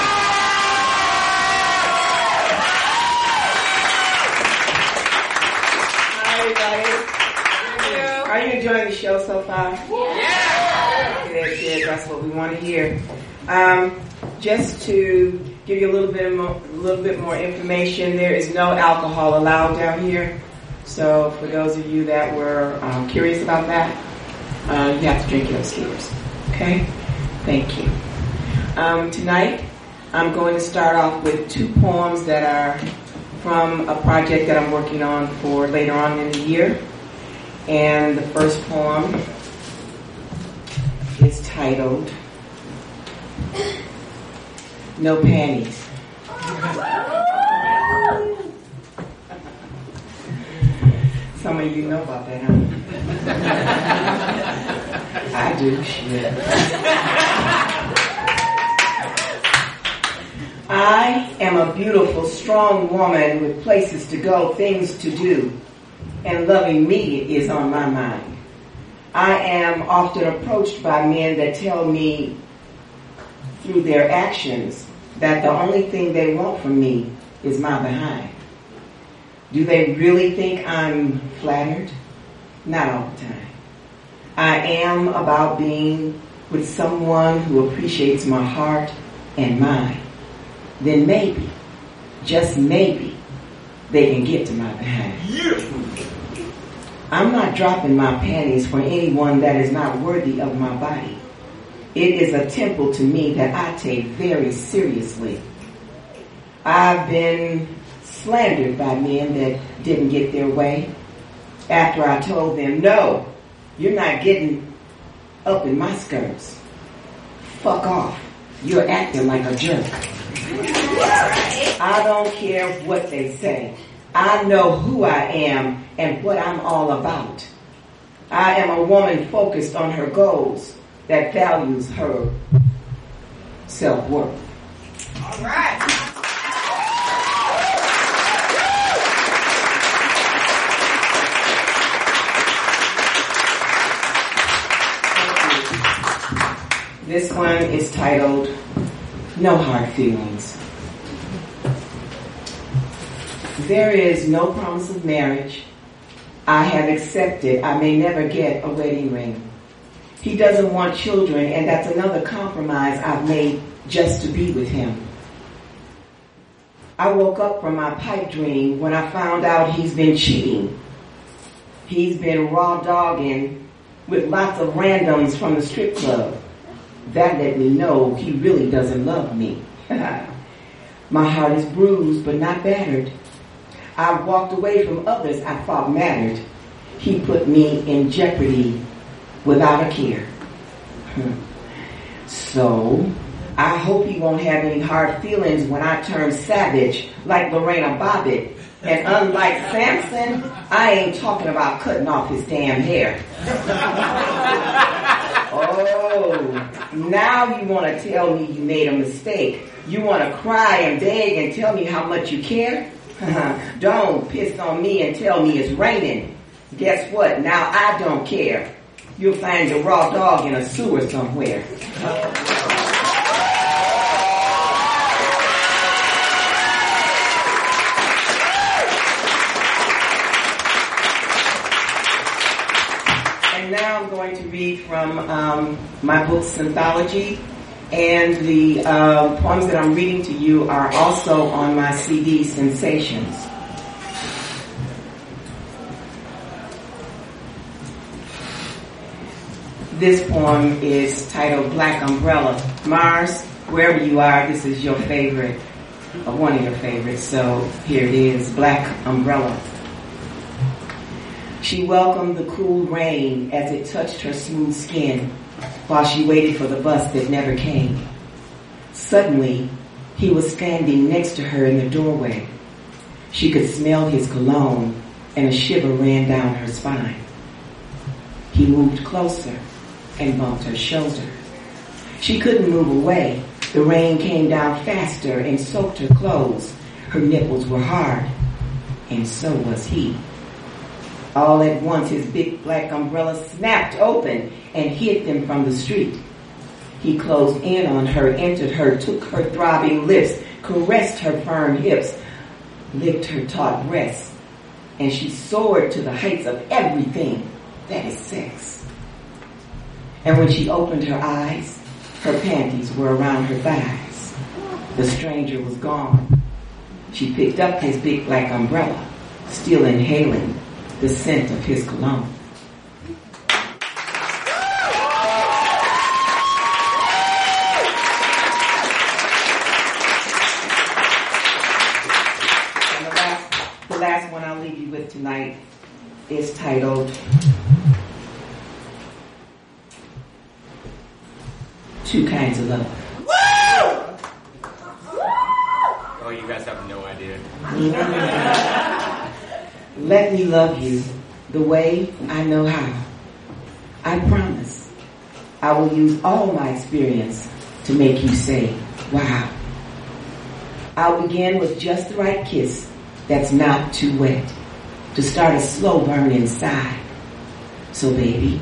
Are you enjoying the show so far? Yeah. Good. That's what we want to hear. Just to give you a little bit more information, there is no alcohol allowed down here. So for those of you that were curious about that, you have to drink it upstairs. Okay? Thank you. Tonight, I'm going to start off with 2 poems that are from a project that I'm working on for later on in the year. And the first poem is titled No Panties. Some of you know about that, huh? I do. Shit. I am a beautiful, strong woman with places to go, things to do, and loving me is on my mind. I am often approached by men that tell me through their actions that the only thing they want from me is my behind. Do they really think I'm flattered? Not all the time. I am about being with someone who appreciates my heart and mind. Then maybe, just maybe, they can get to my behind. I'm not dropping my panties for anyone that is not worthy of my body. It is a temple to me that I take very seriously. I've been slandered by men that didn't get their way after I told them, no, you're not getting up in my skirts. Fuck off. You're acting like a jerk. I don't care what they say. I know who I am and what I'm all about. I am a woman focused on her goals that values her self-worth. All right. This one is titled, No Hard Feelings. There is no promise of marriage. I have accepted I may never get a wedding ring. He doesn't want children, and that's another compromise I've made just to be with him. I woke up from my pipe dream when I found out he's been cheating. He's been raw dogging with lots of randoms from the strip club. That let me know he really doesn't love me. My heart is bruised but not battered. I've walked away from others I thought mattered. He put me in jeopardy without a care. So, I hope he won't have any hard feelings when I turn savage like Lorena Bobbitt. And unlike Samson, I ain't talking about cutting off his damn hair. Oh, now you want to tell me you made a mistake. You want to cry and beg and tell me how much you care? Don't piss on me and tell me it's raining. Guess what? Now I don't care. You'll find your raw dog in a sewer somewhere. And now I'm going to read from my book's anthology. And the poems that I'm reading to you are also on my CD, Sensations. This poem is titled Black Umbrella. Mars, wherever you are, this is your favorite, or one of your favorites, so here it is, Black Umbrella. She welcomed the cool rain as it touched her smooth skin while she waited for the bus that never came. Suddenly, he was standing next to her in the doorway. She could smell his cologne and a shiver ran down her spine. He moved closer and bumped her shoulder. She couldn't move away. The rain came down faster and soaked her clothes. Her nipples were hard, and so was he. All at once, his big black umbrella snapped open and hid them from the street. He closed in on her, entered her, took her throbbing lips, caressed her firm hips, licked her taut breasts, and she soared to the heights of everything that is sex. And when she opened her eyes, her panties were around her thighs. The stranger was gone. She picked up his big black umbrella, still inhaling the scent of his cologne. And the last one I'll leave you with tonight is titled Two Kinds of Love. Oh, you guys have no idea. Let me love you the way I know how. I promise I will use all my experience to make you say, wow. I'll begin with just the right kiss that's not too wet to start a slow burn inside. So baby,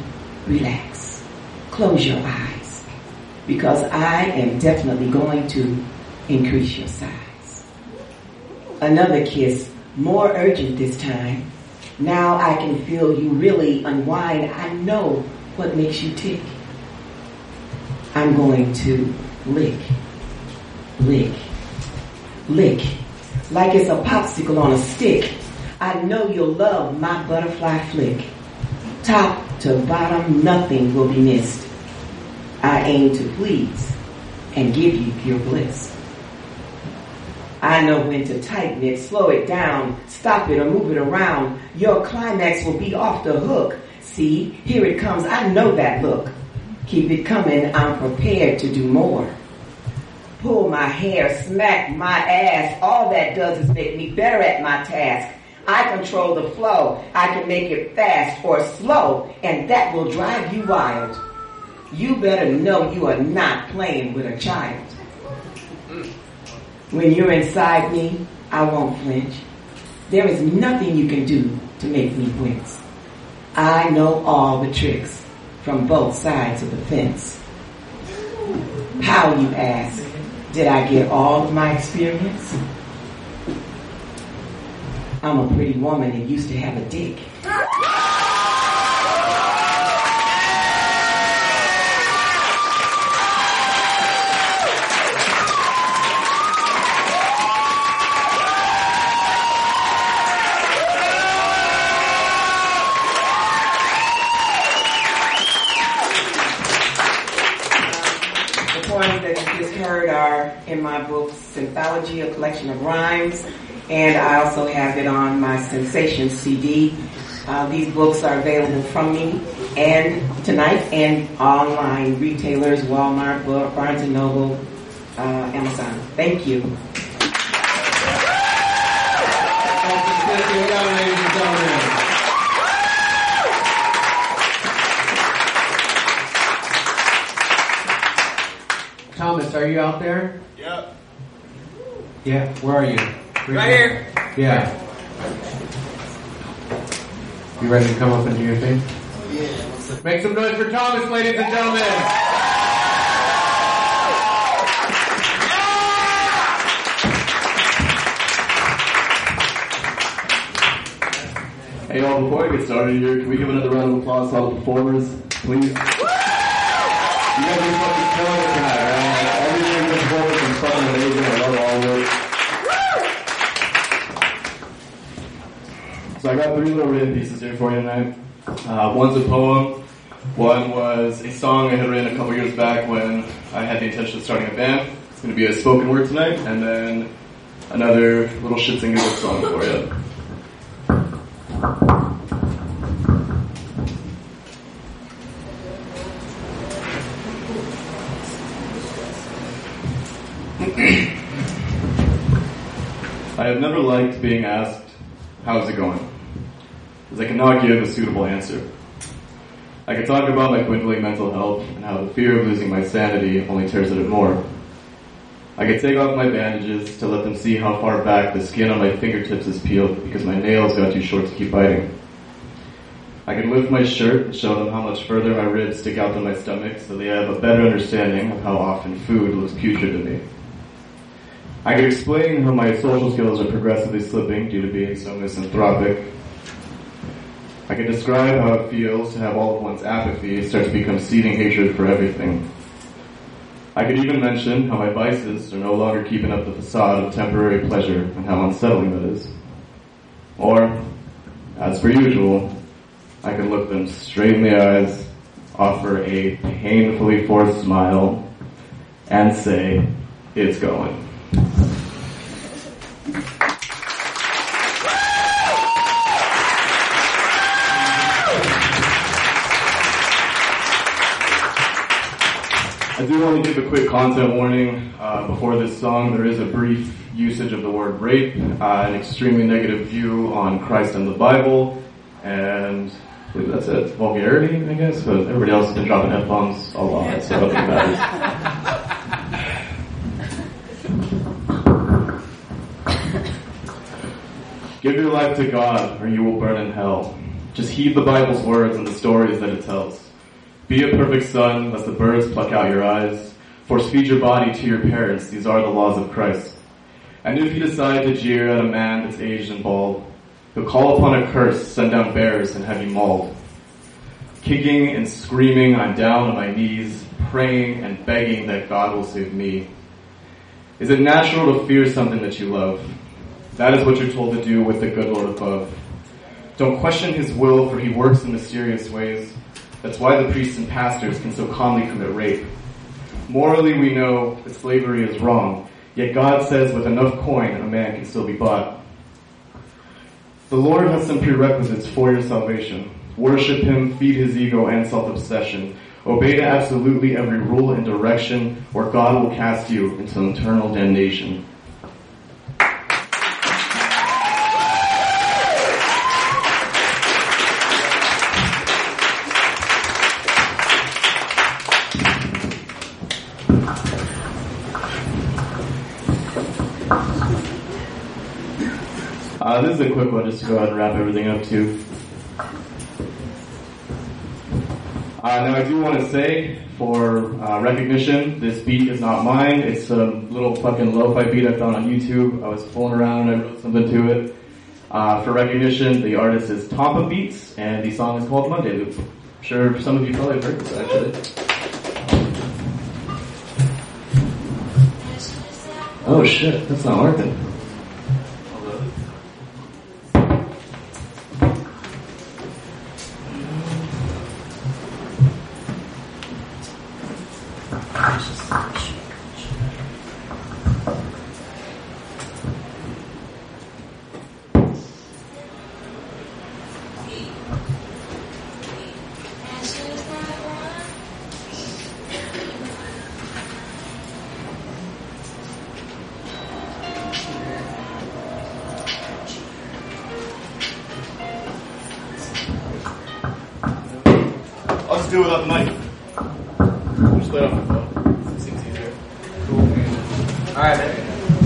relax. Close your eyes because I am definitely going to increase your size. Another kiss, more urgent this time. Now I can feel you really unwind. I know what makes you tick. I'm going to lick, lick, lick, like it's a popsicle on a stick. I know you'll love my butterfly flick. Top to bottom, nothing will be missed. I aim to please and give you pure bliss. I know when to tighten it, slow it down, stop it or move it around. Your climax will be off the hook. See, here it comes, I know that look. Keep it coming, I'm prepared to do more. Pull my hair, smack my ass, all that does is make me better at my task. I control the flow, I can make it fast or slow, and that will drive you wild. You better know you are not playing with a child. When you're inside me, I won't flinch. There is nothing you can do to make me wince. I know all the tricks from both sides of the fence. How, you ask, did I get all of my experience? I'm a pretty woman and used to have a dick. Are in my book, Synthology, a collection of rhymes, and I also have it on my Sensation CD. These books are available from me and tonight and online retailers, Walmart, Barnes & Noble, Amazon. Thank you. Thomas, are you out there? Yep. Yeah, where are you? Right here. Yeah. You ready to come up and do your thing? Yeah. Make some noise for Thomas, ladies and gentlemen. Hey y'all, before I get started here, can we give another round of applause to all the performers, please? You guys are fucking killing it tonight, right? Everything in the performance is fucking amazing. I love all of it. So I got 3 little written pieces here for you tonight. One's a poem. One was a song I had written a couple years back when I had the intention of starting a band. It's going to be a spoken word tonight, and then another little shits and giggles song for you. I have never liked being asked, how's it going? Because I cannot give a suitable answer. I could talk about my dwindling mental health and how the fear of losing my sanity only tears at it more. I could take off my bandages to let them see how far back the skin on my fingertips is peeled because my nails got too short to keep biting. I could lift my shirt and show them how much further my ribs stick out than my stomach so they have a better understanding of how often food looks putrid to me. I could explain how my social skills are progressively slipping due to being so misanthropic. I could describe how it feels to have all of one's apathy start to become seething hatred for everything. I could even mention how my vices are no longer keeping up the facade of temporary pleasure and how unsettling that is. Or, as per usual, I could look them straight in the eyes, offer a painfully forced smile, and say, it's going. I do want to give a quick content warning. Before this song, there is a brief usage of the word rape, an extremely negative view on Christ and the Bible, and I believe that's it. Vulgarity, I guess, but everybody else has been dropping F-bombs a lot, so I don't think it matters. Give your life to God, or you will burn in hell. Just heed the Bible's words and the stories that it tells. Be a perfect son, lest the birds pluck out your eyes. Force feed your body to your parents. These are the laws of Christ. And if you decide to jeer at a man that's aged and bald, he'll call upon a curse, send down bears, and have you mauled. Kicking and screaming, I'm down on my knees, praying and begging that God will save me. Is it natural to fear something that you love? That is what you're told to do with the good Lord above. Don't question his will, for he works in mysterious ways. That's why the priests and pastors can so calmly commit rape. Morally, we know that slavery is wrong, yet God says with enough coin, a man can still be bought. The Lord has some prerequisites for your salvation. Worship him, feed his ego and self-obsession. Obey to absolutely every rule and direction, or God will cast you into eternal damnation. This is a quick one just to go ahead and wrap everything up too. Now I do want to say, for recognition, this beat is not mine. It's a little fucking lo-fi beat I found on YouTube. I was fooling around and I wrote something to it. For recognition, the artist is Tampa Beats, and the song is called Monday Loop. I'm sure some of you probably have heard this actually. Oh shit, that's not working. I'll just do it without the mic. We'll just play it off my phone. It seems easier. Cool. Alright, man.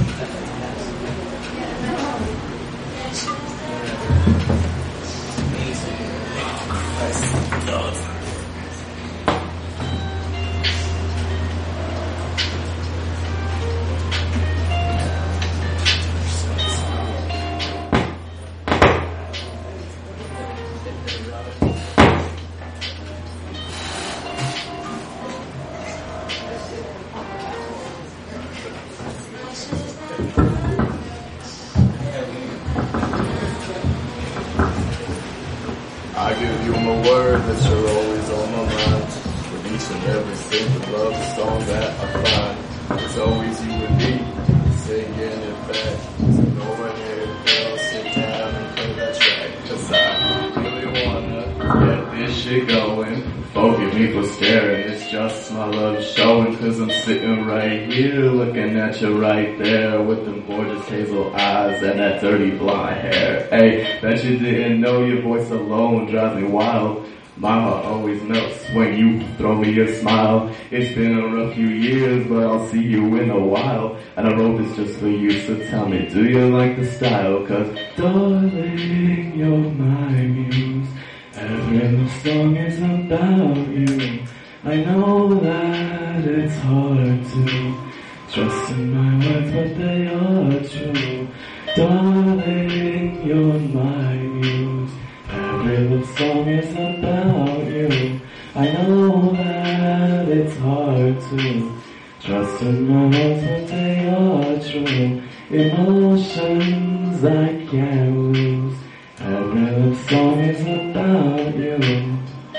I give you my word that you're always on my mind. With each and every single love song that I find, it's always you and me, singing it back. So go ahead, girl, sit down and play that track. Cause I really wanna Get this shit going. Forgive me for staring, it's just my love showing. Cause I'm sitting right here looking at you right there with them gorgeous hazel eyes and that dirty blonde hair. Hey, bet you didn't know your voice alone drives me wild. My heart always melts when you throw me a smile. It's been a rough few years, but I'll see you in a while. And I wrote this just for you, so tell me, do you like the style? Cause darling, you're my muse. Every song is about you. I know that it's hard to trust in my words, but they are true. Darling, you're my muse. Every love song is about you. I know that it's hard to trust in my words, but they are true. Emotions I can't lose. Every love song is about you.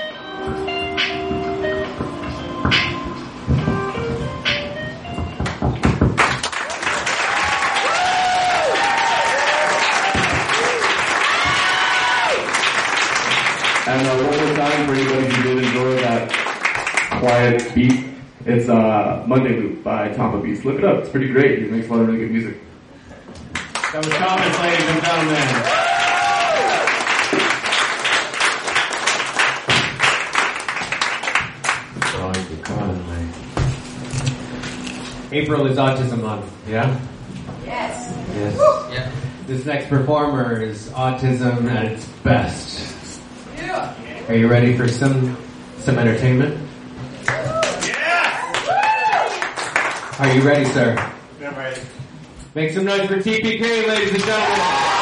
And one more time for anybody who did enjoy that quiet beat, it's Monday Loop by Tampa Beats. Look it up, it's pretty great. He makes a lot of really good music. That was comments, ladies and gentlemen. April is Autism Month, yeah? Yes. Yes. Yeah. This next performer is autism at its best. Yeah. Are you ready for some entertainment? Are you ready, sir? I'm ready. Make some noise for TPK, ladies and gentlemen.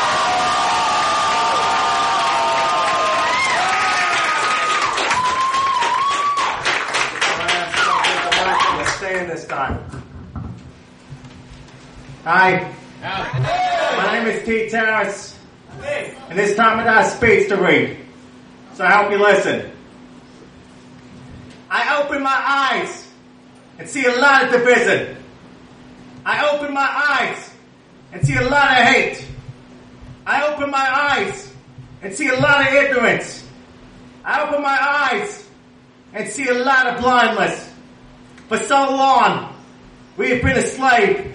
Let's stay in this time. Hi. My name is T. Terrace. And this time I got a speech to read. So I hope you listen. I open my eyes and see a lot of division. I open my eyes and see a lot of hate. I open my eyes and see a lot of ignorance. I open my eyes and see a lot of blindness. For so long, we have been a slave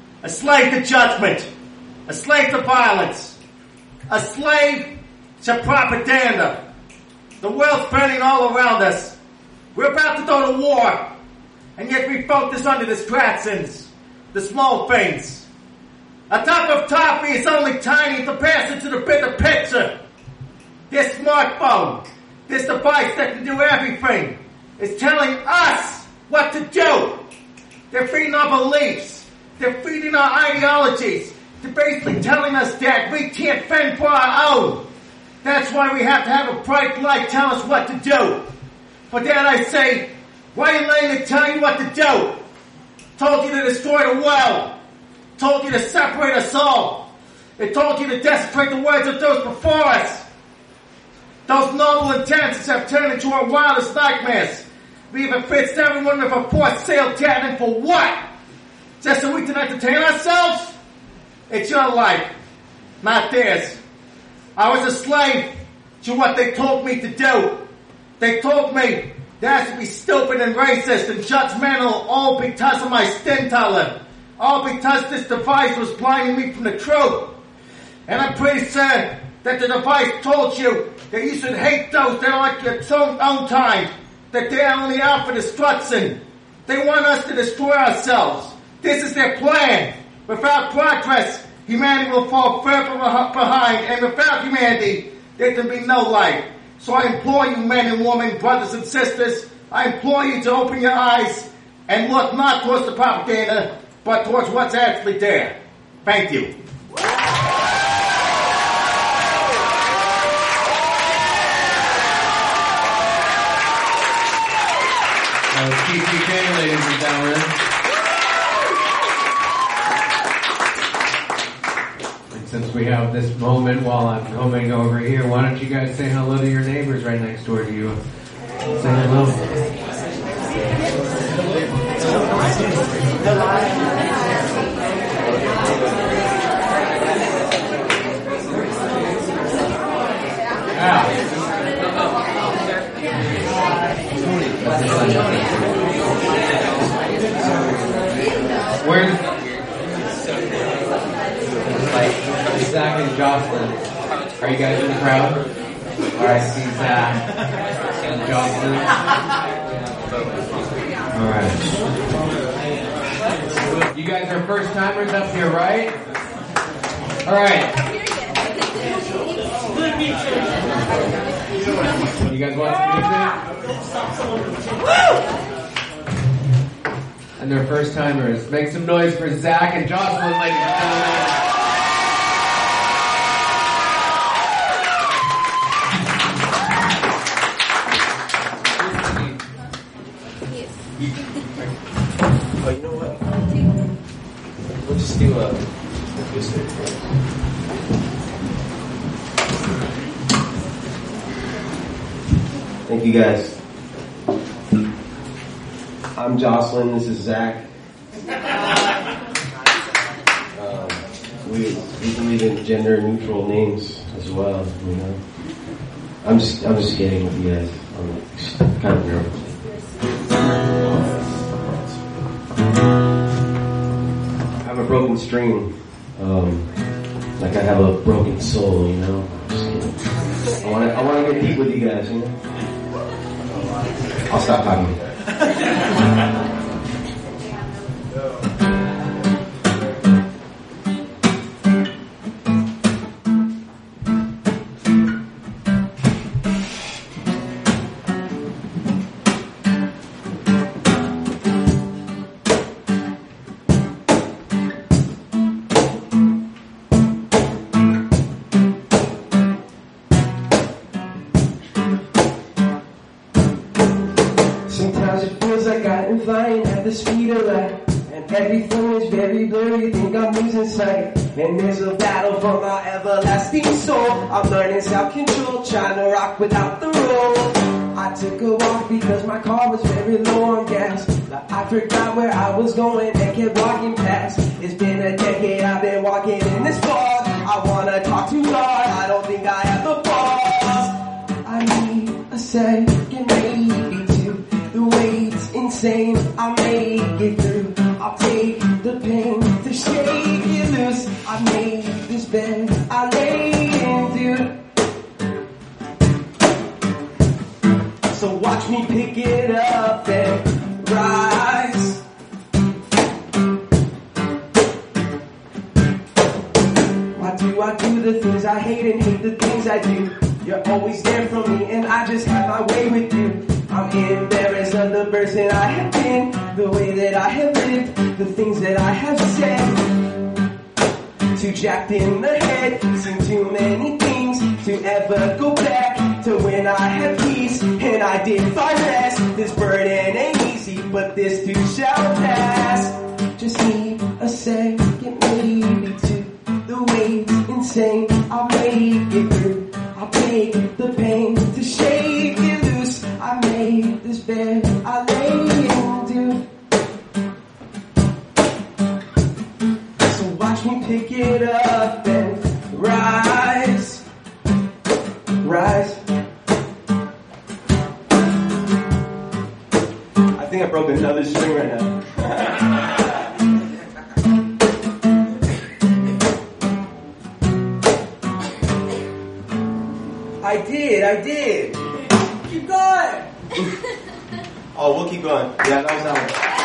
to judgment, a slave to violence, a slave to propaganda. The world's burning all around us. We're about to go to war, and yet we focus on the distractions, the small things. A cup of coffee is only tiny in comparison to the bigger picture. This smartphone, this device that can do everything, is telling us what to do. They're feeding our beliefs. They're feeding our ideologies. They're basically telling us that we can't fend for our own. That's why we have to have a bright light tell us what to do. For that I say, why are you letting it tell you what to do? Told you to destroy the world. Told you to separate us all. It told you to desecrate the words of those before us. Those noble intents have turned into our wildest nightmares. We even fixed everyone with a forced sale cat, and for what? Just so we can entertain ourselves? It's your life, not theirs. I was a slave to what they told me to do. They told me that I should be stupid and racist and judgmental, all because of my skin color. All because this device was blinding me from the truth. And I'm pretty certain that the device told you that you should hate those that are like your own kind, that they're only out for destruction. They want us to destroy ourselves. This is their plan. Without progress, humanity will fall further behind, and without humanity, there can be no life. So I implore you, men and women, brothers and sisters, I implore you to open your eyes and look not towards the propaganda, but towards what's actually there. Thank you. TPK, ladies and gentlemen. And since we have this moment while I'm coming over here, why don't you guys say hello to your neighbors right next door to you? Say hello. Where's Zach and Jocelyn? Are you guys in the crowd? Alright, see Zach and Jocelyn. Alright. You guys are first timers up here, right? Alright. You guys want some music? Woo! And they're first timers. Make some noise for Zach and Jocelyn, ladies and gentlemen. Oh, you know what? We'll just do acoustic. Thank you guys. I'm Jocelyn, this is Zach. We believe in gender neutral names as well, you know. I'm just kidding with you guys. I'm kind of nervous. I have a broken string. Like I have a broken soul, you know. I'm just kidding. I wanna get deep with you guys, you know. I'll stop talking. Everything is very blurry, think I'm losing sight. And there's a battle for my everlasting soul. I'm learning self-control, trying to rock without the roll. I took a walk because my car was very low on gas. But I forgot where I was going and kept walking past. It's been a decade I've been walking in this fog. I wanna talk to God, I don't think I have the balls. I need a second, maybe two. The weight's insane, I'll make it through. I'll take the pain to shake it loose. I made this bed I lay into. So watch me pick it up and rise. Why do I do the things I hate and hate the things I do? You're always there for me and I just have my way with you. I'm embarrassed of the person I have been, the way that I have lived, the things that I have said. Too jacked in the head, seen too many things to ever go back to when I had peace and I did find rest. This burden ain't easy, but this too shall pass. Just need a second, maybe two. The weight's insane, I'll make it through. I'll take the pain to shake it loose. I made this bed I lay into. So watch me pick it up and rise. Rise. I think I broke another string right now. I did. Keep going. Oh, we'll keep going. Yeah, that was that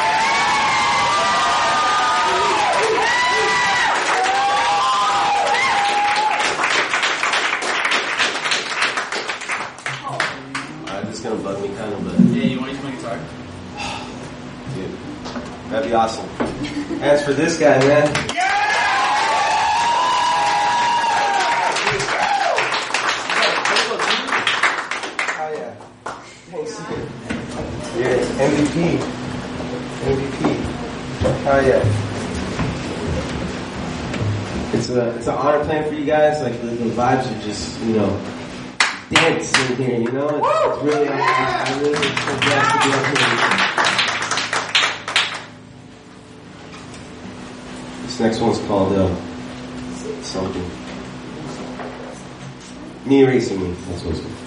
one. This is gonna bug me kind of, but yeah, you want to use my guitar? Dude, that'd be awesome. As for this guy, man. Yeah, MVP. Oh yeah. It's an honor playing for you guys. Like the vibes are just, dancing here, It's really, I really am so blessed to be up here. This next one's called something. Me Erasing Me. That's what it's called.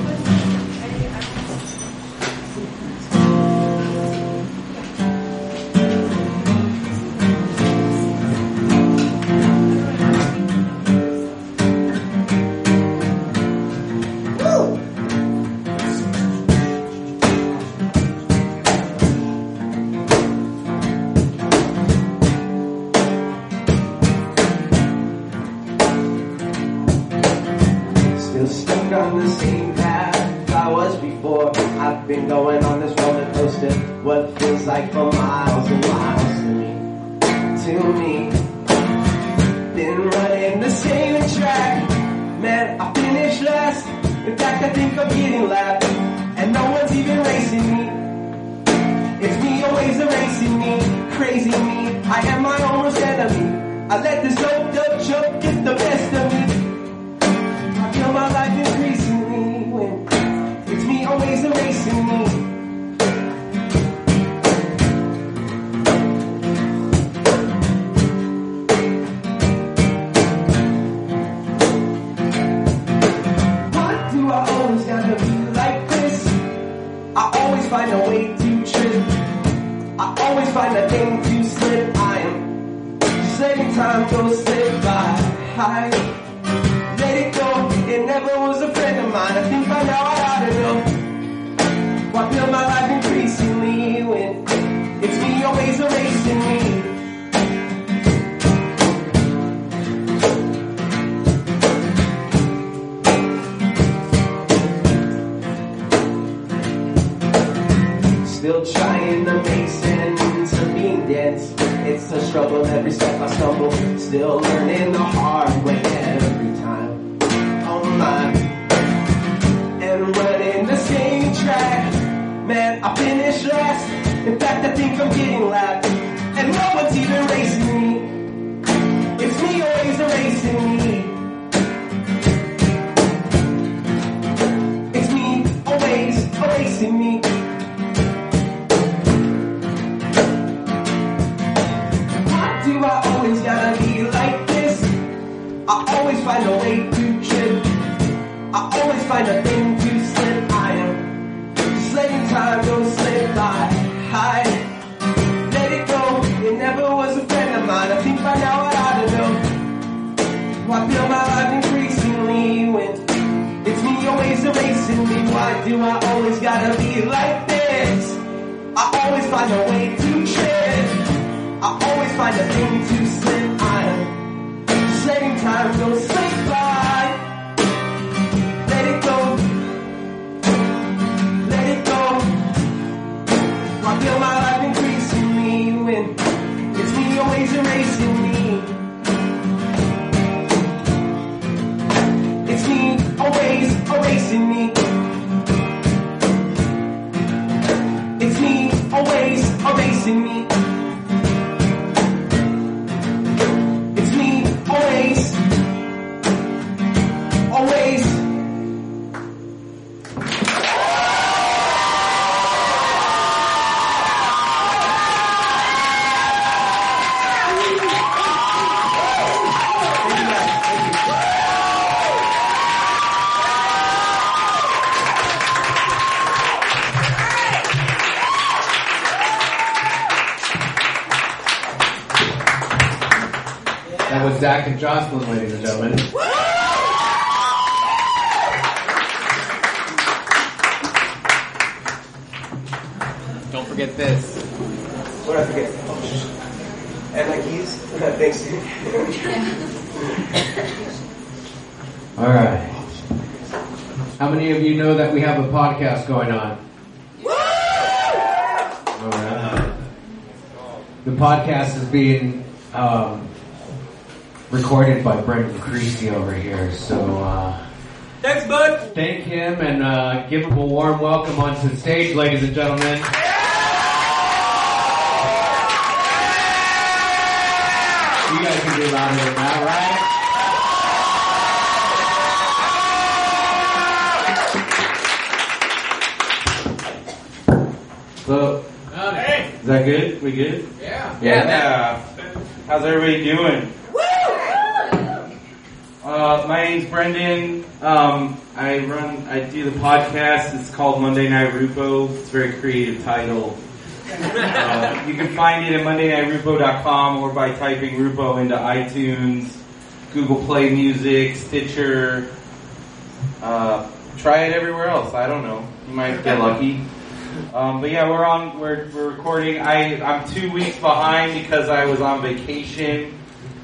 Still trying to make sense of being dense. It's a struggle every step I stumble. Still learning the hard way every time. Oh my. And running the same track. Man, I finished last. In fact, I think I'm getting lapped. And no one's even racing me. It's me always erasing me. It's me always erasing me. Why do I always gotta be like this? I always find a way to trip. I always find a thing to slip. I am just letting time go slip by. Let it go. It never was a friend of mine. I think by now I ought to know. Why feel my life increasingly when it's me always erasing me? Why do I always gotta be like this? I always find a way to trip. I always find a thing to slip. I am just letting time go slip by. Let it go. Let it go. I feel my life increasingly when it's me always erasing me. It's me always erasing me. It's me always erasing me. It's me always, always. That was Zach and Jocelyn, ladies and gentlemen. Don't forget this. What did I forget? And my keys? Thanks. All right. How many of you know that we have a podcast going on? All right. The podcast is being recorded by Brendan Creasy over here. So thanks, bud. Thank him and give him a warm welcome onto the stage, ladies and gentlemen. You guys can do louder than that, right? So, is that good? We good? Yeah. How's everybody doing? My name's Brendan. I do the podcast. It's called Monday Night Rupo. It's a very creative title. You can find it at MondayNightRupo.com or by typing Rupo into iTunes, Google Play Music, Stitcher. Try it everywhere else. I don't know. You might get lucky. But yeah, we're recording. I'm 2 weeks behind because I was on vacation.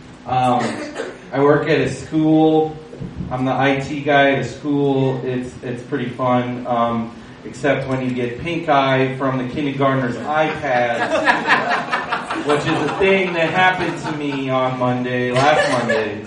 I work at a school. I'm the IT guy at a school. It's pretty fun. Except when you get pink eye from the kindergartner's iPad, which is a thing that happened to me on last Monday.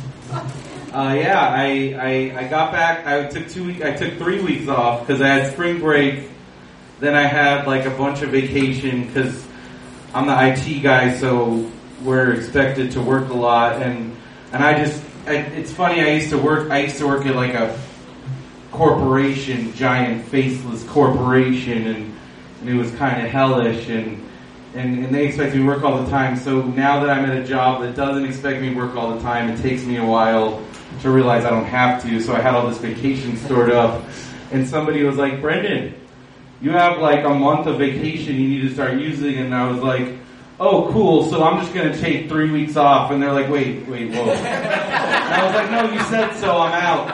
I got back. I took 3 weeks off because I had spring break. Then I had like a bunch of vacation because I'm the IT guy, so we're expected to work a lot. And it's funny. I used to work at like a corporation, giant faceless corporation, and it was kind of hellish, and they expect me to work all the time. So now that I'm at a job that doesn't expect me to work all the time, it takes me a while to realize I don't have to. So I had all this vacation stored up, and somebody was like, "Brendan, you have like a month of vacation you need to start using," and I was like, "Oh, cool, so I'm just going to take 3 weeks off." And they're like, wait, whoa. And I was like, "No, you said so, I'm out."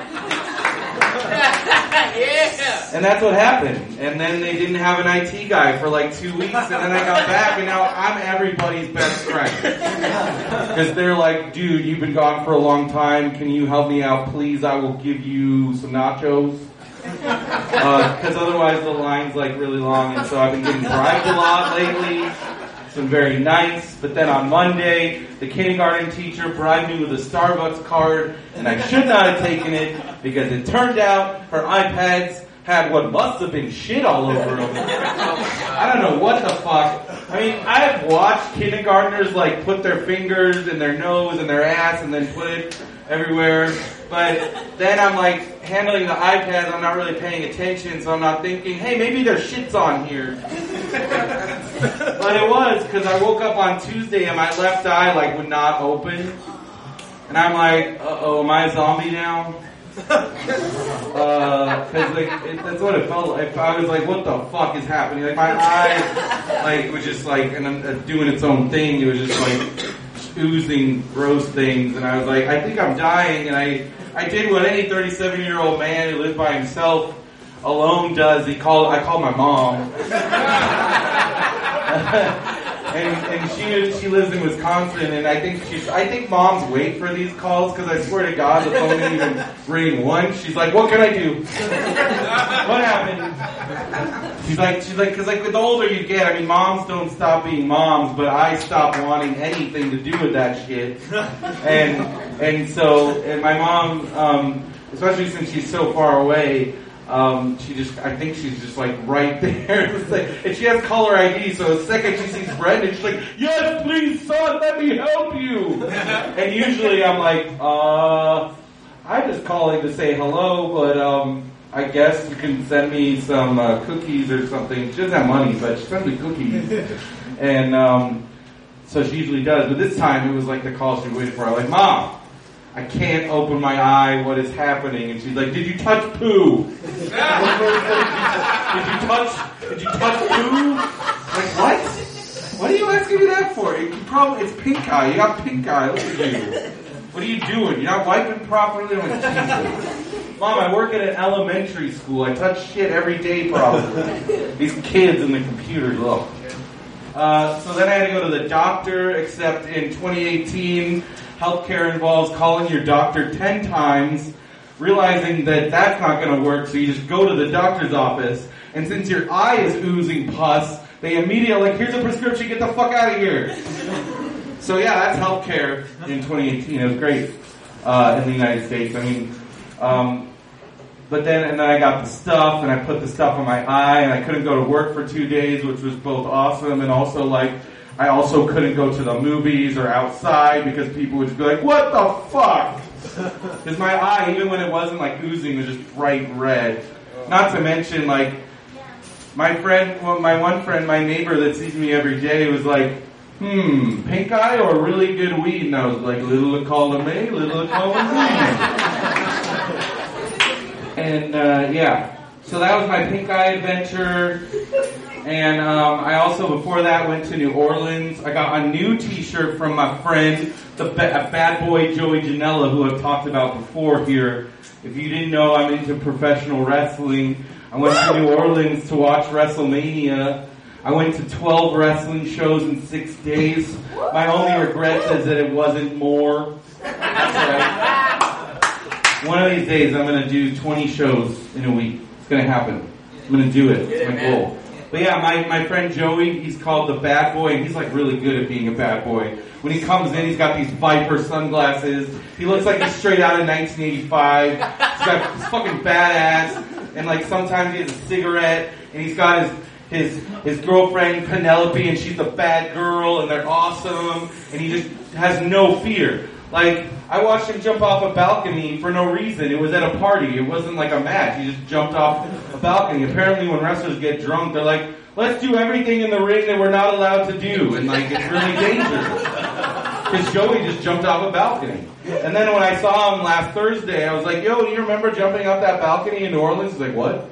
Yeah. And that's what happened. And then they didn't have an IT guy for like 2 weeks, and then I got back, and now I'm everybody's best friend. Because they're like, "Dude, you've been gone for a long time, can you help me out, please? I will give you some nachos." Because otherwise the line's like really long, and so I've been getting bribed a lot lately. It's been very nice. But then on Monday, the kindergarten teacher bribed me with a Starbucks card, and I should not have taken it because it turned out her iPads had what must have been shit all over him. I don't know what the fuck. I mean, I've watched kindergartners like put their fingers in their nose and their ass and then put it everywhere. But then I'm like handling the iPad, I'm not really paying attention, so I'm not thinking, hey, maybe there's shits on here. But it was, because I woke up on Tuesday and my left eye like would not open. And I'm like, uh-oh, am I a zombie now? Cause like, that's what it felt like. I was like, what the fuck is happening? Like my eye, like, was just like, and doing its own thing. It was just like oozing gross things. And I was like, I think I'm dying. And I did what any 37-year-old man who lives by himself alone does. I called my mom. And she lives in Wisconsin, and I think moms wait for these calls, because I swear to God the phone didn't even ring once. She's like, what can I do? What happened? She's like, because like the older you get, I mean, moms don't stop being moms, but I stopped wanting anything to do with that shit. And so my mom, especially since she's so far away, I think she's just like right there. And she has caller ID, so the second she sees Brendan, she's like, yes, please, son, let me help you. And usually I'm like, I'm just calling to say hello, but I guess you can send me some cookies or something. She doesn't have money, but she sends me cookies. And so she usually does. But this time it was like the call she waited for. I'm like, Mom, I can't open my eye. What is happening? And she's like, did you touch poo? Did you touch poo? Like, what? What are you asking me that for? It's pink eye. You got pink eye. Look at you. What are you doing? You're not wiping properly? I'm like, Jesus. Mom, I work at an elementary school. I touch shit every day probably. These kids and the computers, look. So then I had to go to the doctor, except in 2018, healthcare involves calling your doctor 10 times, realizing that that's not going to work, so you just go to the doctor's office, and since your eye is oozing pus, they immediately here's a prescription, get the fuck out of here. So yeah, that's healthcare in 2018. It was great in the United States. I mean, but then I got the stuff, and I put the stuff on my eye, and I couldn't go to work for 2 days, which was both awesome and also like, I also couldn't go to the movies or outside because people would just be like, what the fuck? Because my eye, even when it wasn't like oozing, was just bright red. Not to mention, like, my one friend, my neighbor that sees me every day was like, pink eye or really good weed? And I was like, little column A, little column B. And, yeah. So that was my pink eye adventure. And I also, before that, went to New Orleans. I got a new t-shirt from my friend, bad boy Joey Janela, who I've talked about before here. If you didn't know, I'm into professional wrestling. I went to New Orleans to watch WrestleMania. I went to 12 wrestling shows in 6 days. My only regret is that it wasn't more. That's right. One of these days, I'm going to do 20 shows in a week. It's going to happen. I'm going to do it. It's my goal. But yeah, my friend Joey, he's called the bad boy, and he's like really good at being a bad boy. When he comes in, he's got these Viper sunglasses. He looks like he's straight out of 1985. He's got fucking badass, and like sometimes he has a cigarette, and he's got his girlfriend Penelope, and she's a bad girl, and they're awesome, and he just has no fear. Like, I watched him jump off a balcony for no reason. It was at a party. It wasn't like a match. He just jumped off a balcony. Apparently when wrestlers get drunk, they're like, let's do everything in the ring that we're not allowed to do. And like, it's really dangerous. Because Joey just jumped off a balcony. And then when I saw him last Thursday, I was like, yo, do you remember jumping off that balcony in New Orleans? He's like, what?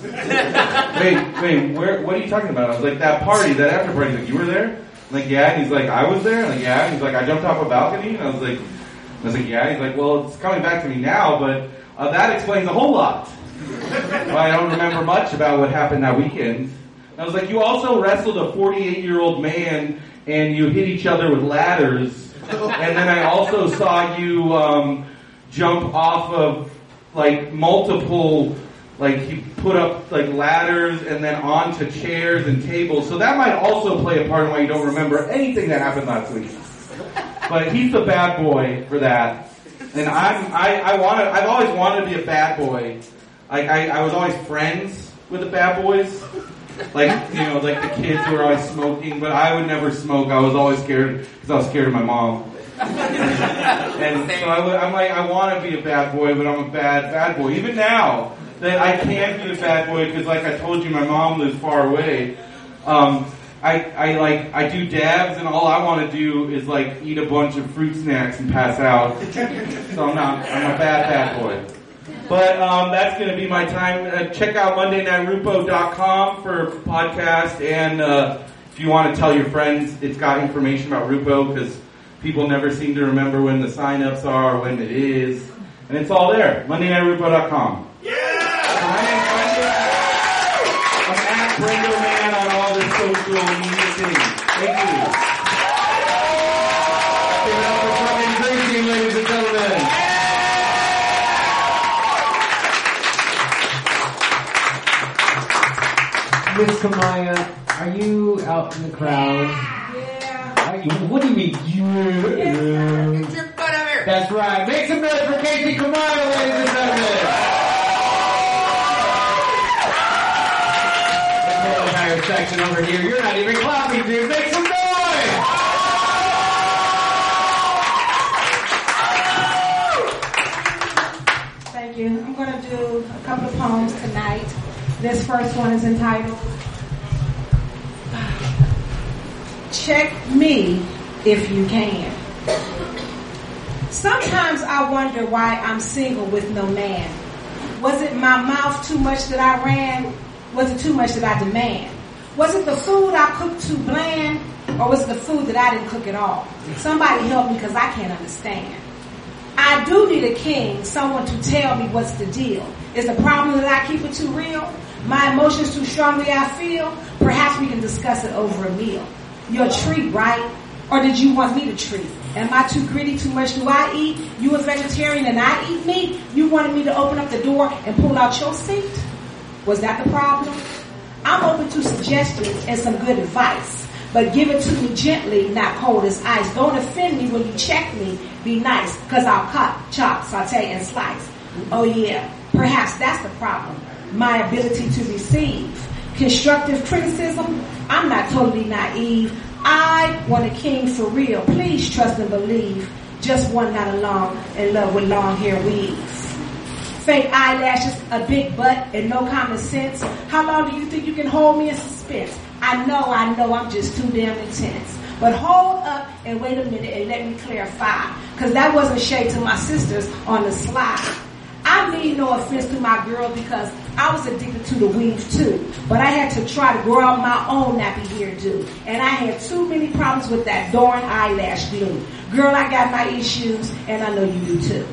wait, what are you talking about? I was like, that party, that after party. He's like, you were there? I'm like, yeah. And he's like, I was there? I'm like, yeah. And he's like, I jumped off a balcony? And I was like, yeah. He's like, well, it's coming back to me now, but that explains a whole lot. Well, I don't remember much about what happened that weekend. And I was like, you also wrestled a 48-year-old man, and you hit each other with ladders. And then I also saw you jump off of, like, multiple, like, he put up, like, ladders and then onto chairs and tables. So that might also play a part in why you don't remember anything that happened last week. But he's the bad boy for that. And I've always wanted to be a bad boy. I was always friends with the bad boys. Like, you know, like the kids who were always smoking, but I would never smoke. I was always scared because I was scared of my mom. And so I'm like, I want to be a bad boy, but I'm a bad boy. Even now, that I can't be a bad boy because, like I told you, my mom lives far away. I do dabs, and all I want to do is like eat a bunch of fruit snacks and pass out. So I'm a bad boy. But that's going to be my time. Check out MondayNightRupo.com for podcast, and if you want to tell your friends, it's got information about Rupo because people never seem to remember when the sign-ups are or when it is, and it's all there. MondayNightRupo.com. Yeah! So my name's Brendo. I'm at Brendo Man on all the social media things. Thank you. Give it up for Truckin' Drinking, ladies and gentlemen. Miss Kamaya, are you out in the crowd? Yeah. What do you mean? Yeah. Get your butt out here. That's right. Make some noise for Casey Kamaya, ladies and gentlemen. The entire section over here. You're not even clapping, dude. Make some noise. Thank you. I'm going to do a couple of poems tonight. This first one is entitled, Check Me If You Can. Sometimes I wonder why I'm single with no man. Was it my mouth too much that I ran? Was it too much that I demand? Was it the food I cooked too bland? Or was it the food that I didn't cook at all? Somebody help me because I can't understand. I do need a king, someone to tell me what's the deal. Is the problem that I keep it too real? My emotions too strongly I feel? Perhaps we can discuss it over a meal. Your treat, right? Or did you want me to treat? Am I too gritty? Too much do I eat? You a vegetarian and I eat meat? You wanted me to open up the door and pull out your seat? Was that the problem? I'm open to suggestions and some good advice. But give it to me gently, not cold as ice. Don't offend me when you check me. Be nice, cause I'll cut, chop, saute, and slice. Oh yeah, perhaps that's the problem. My ability to receive constructive criticism. I'm not totally naive. I want a king for real. Please trust and believe. Just one not alone in love with long hair weaves. Fake eyelashes, a big butt, and no common sense. How long do you think you can hold me in suspense? I know, I'm just too damn intense. But hold up and wait a minute and let me clarify. Cause that wasn't shade to my sisters on the slide. I mean no offense to my girl because I was addicted to the weave too. But I had to try to grow out my own nappy hairdo. And I had too many problems with that darn eyelash glue. Girl, I got my issues and I know you do too.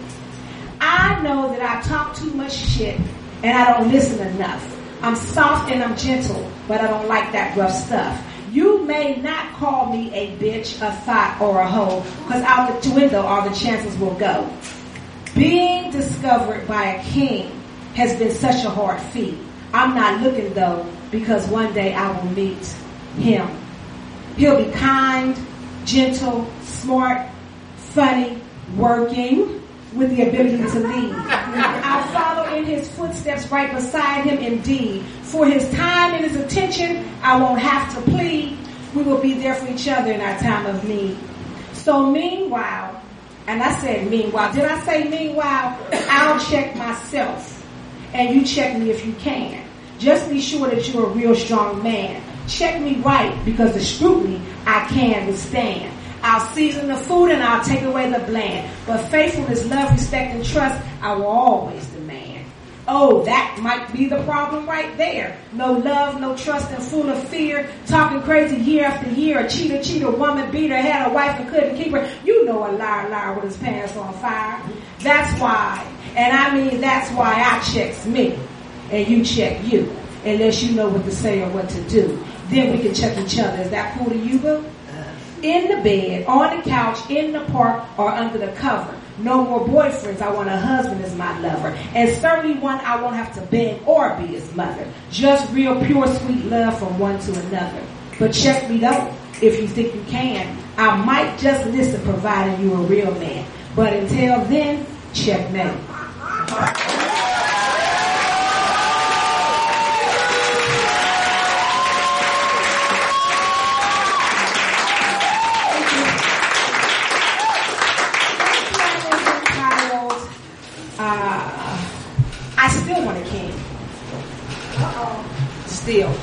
I know that I talk too much shit and I don't listen enough. I'm soft and I'm gentle, but I don't like that rough stuff. You may not call me a bitch, a thought, or a hoe, because out the window all the chances will go. Being discovered by a king has been such a hard feat. I'm not looking though, because one day I will meet him. He'll be kind, gentle, smart, funny, working, with the ability to lead. I'll follow in his footsteps right beside him indeed. For his time and his attention, I won't have to plead. We will be there for each other in our time of need. So meanwhile, and I said meanwhile, did I say meanwhile? I'll check myself. And you check me if you can. Just be sure that you're a real strong man. Check me right because the scrutiny I can withstand. I'll season the food and I'll take away the bland. But faithfulness, love, respect, and trust, I will always demand. Oh, that might be the problem right there. No love, no trust, and full of fear. Talking crazy year after year. A cheater, woman beater, had a wife and couldn't keep her. You know a liar with his pants on fire. That's why, and I mean that's why I checks me and you check you. Unless you know what to say or what to do. Then we can check each other. Is that cool to you, boo? In the bed, on the couch, in the park, or under the cover. No more boyfriends. I want a husband as my lover. And certainly one I won't have to beg or be his mother. Just real, pure, sweet love from one to another. But check me though, if you think you can. I might just listen providing you a real man. But until then, checkmate. fulfilled.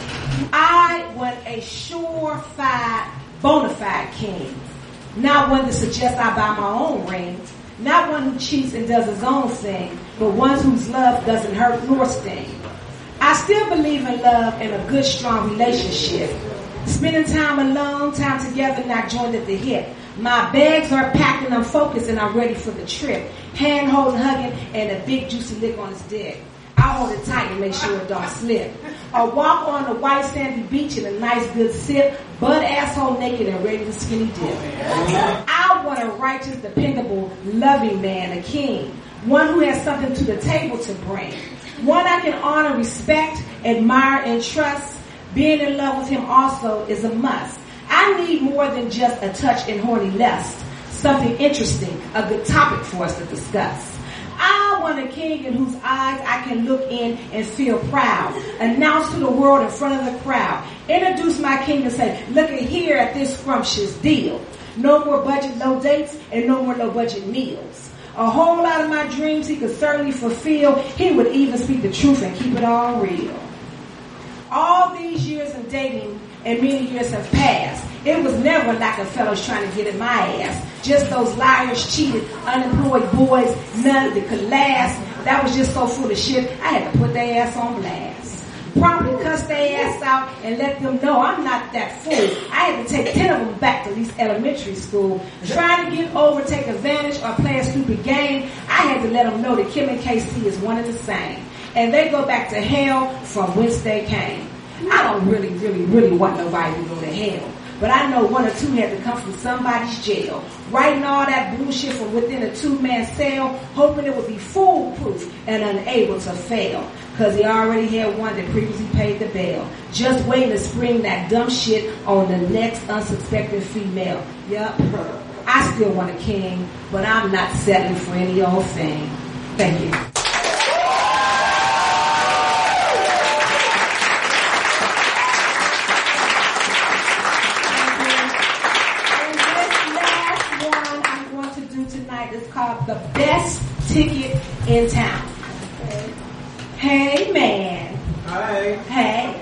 I want a surefire, bona fide king. Not one that suggests I buy my own ring. Not one who cheats and does his own thing, but one whose love doesn't hurt nor sting. I still believe in love and a good, strong relationship. Spending time alone, time together, not joined at the hip. My bags are packed and I'm focused and I'm ready for the trip. Hand holding, hugging, and a big juicy lick on his dick. I hold it tight and make sure it don't slip. Or walk on the white sandy beach in a nice good sip, butt asshole naked and ready to skinny dip. I want a righteous, dependable, loving man, a king. One who has something to the table to bring. One I can honor, respect, admire, and trust. Being in love with him also is a must. I need more than just a touch and horny lust. Something interesting, a good topic for us to discuss. I want a king in whose eyes I can look in and feel proud. Announce to the world in front of the crowd. Introduce my king and say, look at here at this scrumptious deal. No more budget low dates and no more low budget meals. A whole lot of my dreams he could certainly fulfill. He would even speak the truth and keep it all real. All these years of dating and many years have passed. It was never like a fellow's trying to get in my ass. Just those liars, cheated, unemployed boys, none that could last. That was just so full of shit, I had to put their ass on blast. Promptly cuss their ass out and let them know I'm not that fool. I had to take 10 of them back to at least elementary school. Trying to get over, take advantage, or play a stupid game, I had to let them know that Kim and KC is one and the same. And they go back to hell from whence they came. I don't really want nobody to go to hell. But I know one or two had to come from somebody's jail. Writing all that bullshit from within a 2-man cell, hoping it would be foolproof and unable to fail. Cause he already had one that previously paid the bail. Just waiting to spring that dumb shit on the next unsuspecting female. Yup. I still want a king, but I'm not settling for any old thing. Thank you. It's called The Best Ticket in Town. Hey, man. Hi. Hey.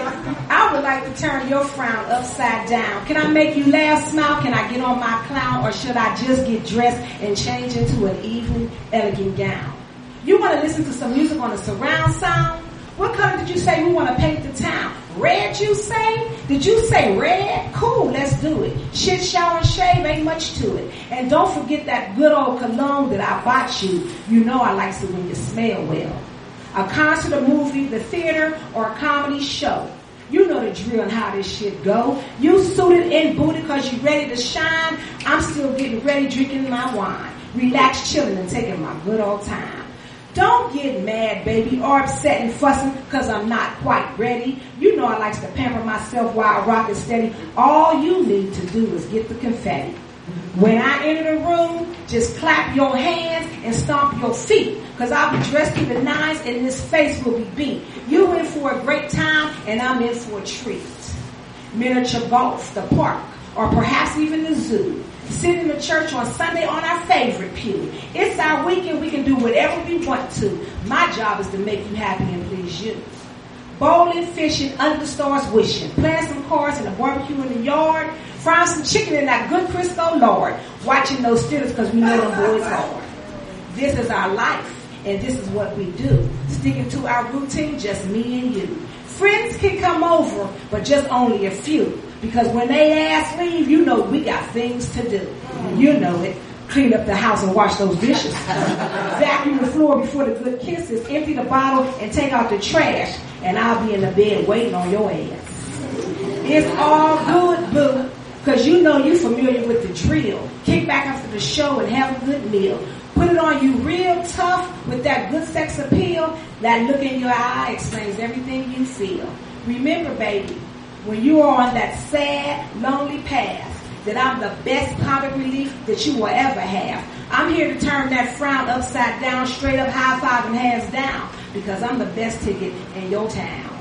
I would like to turn your frown upside down. Can I make you laugh, smile? Can I get on my clown? Or should I just get dressed and change into an evening, elegant gown? You want to listen to some music on a surround sound? What color did you say we want to paint the town? Red, you say? Did you say red? Cool, let's do it. Shit, shower, and shave, ain't much to it. And don't forget that good old cologne that I bought you. You know I like it when you smell well. A concert, a movie, the theater, or a comedy show. You know the drill and how this shit go. You suited and booted cause you ready to shine. I'm still getting ready, drinking my wine. Relax, chilling, and taking my good old time. Don't get mad, baby, or upset and fussing because I'm not quite ready. You know I like to pamper myself while I rock it steady. All you need to do is get the confetti. When I enter the room, just clap your hands and stomp your feet because I'll be dressed to the nines and this face will be beat. You in for a great time and I'm in for a treat. Miniature golf, the park, or perhaps even the zoo. Sit in the church on Sunday on our favorite pew. It's our weekend. We can do whatever we want to. My job is to make you happy and please you. Bowling, fishing, under the stars wishing. Playing some cards and a barbecue in the yard. Frying some chicken in that good Crisco Lord. Watching those theaters because we know them boys hard. This is our life and this is what we do. Sticking to our routine, just me and you. Friends can come over, but just only a few. Because when they ask leave, you know we got things to do. You know it. Clean up the house and wash those dishes. Vacuum the floor before the good kisses. Empty the bottle and take out the trash. And I'll be in the bed waiting on your ass. It's all good, boo. Because you know you familiar with the drill. Kick back after the show and have a good meal. Put it on you real tough with that good sex appeal. That look in your eye explains everything you feel. Remember, baby, when you are on that sad, lonely path, that I'm the best comic relief that you will ever have. I'm here to turn that frown upside down, straight up, high five and hands down, because I'm the best ticket in your town.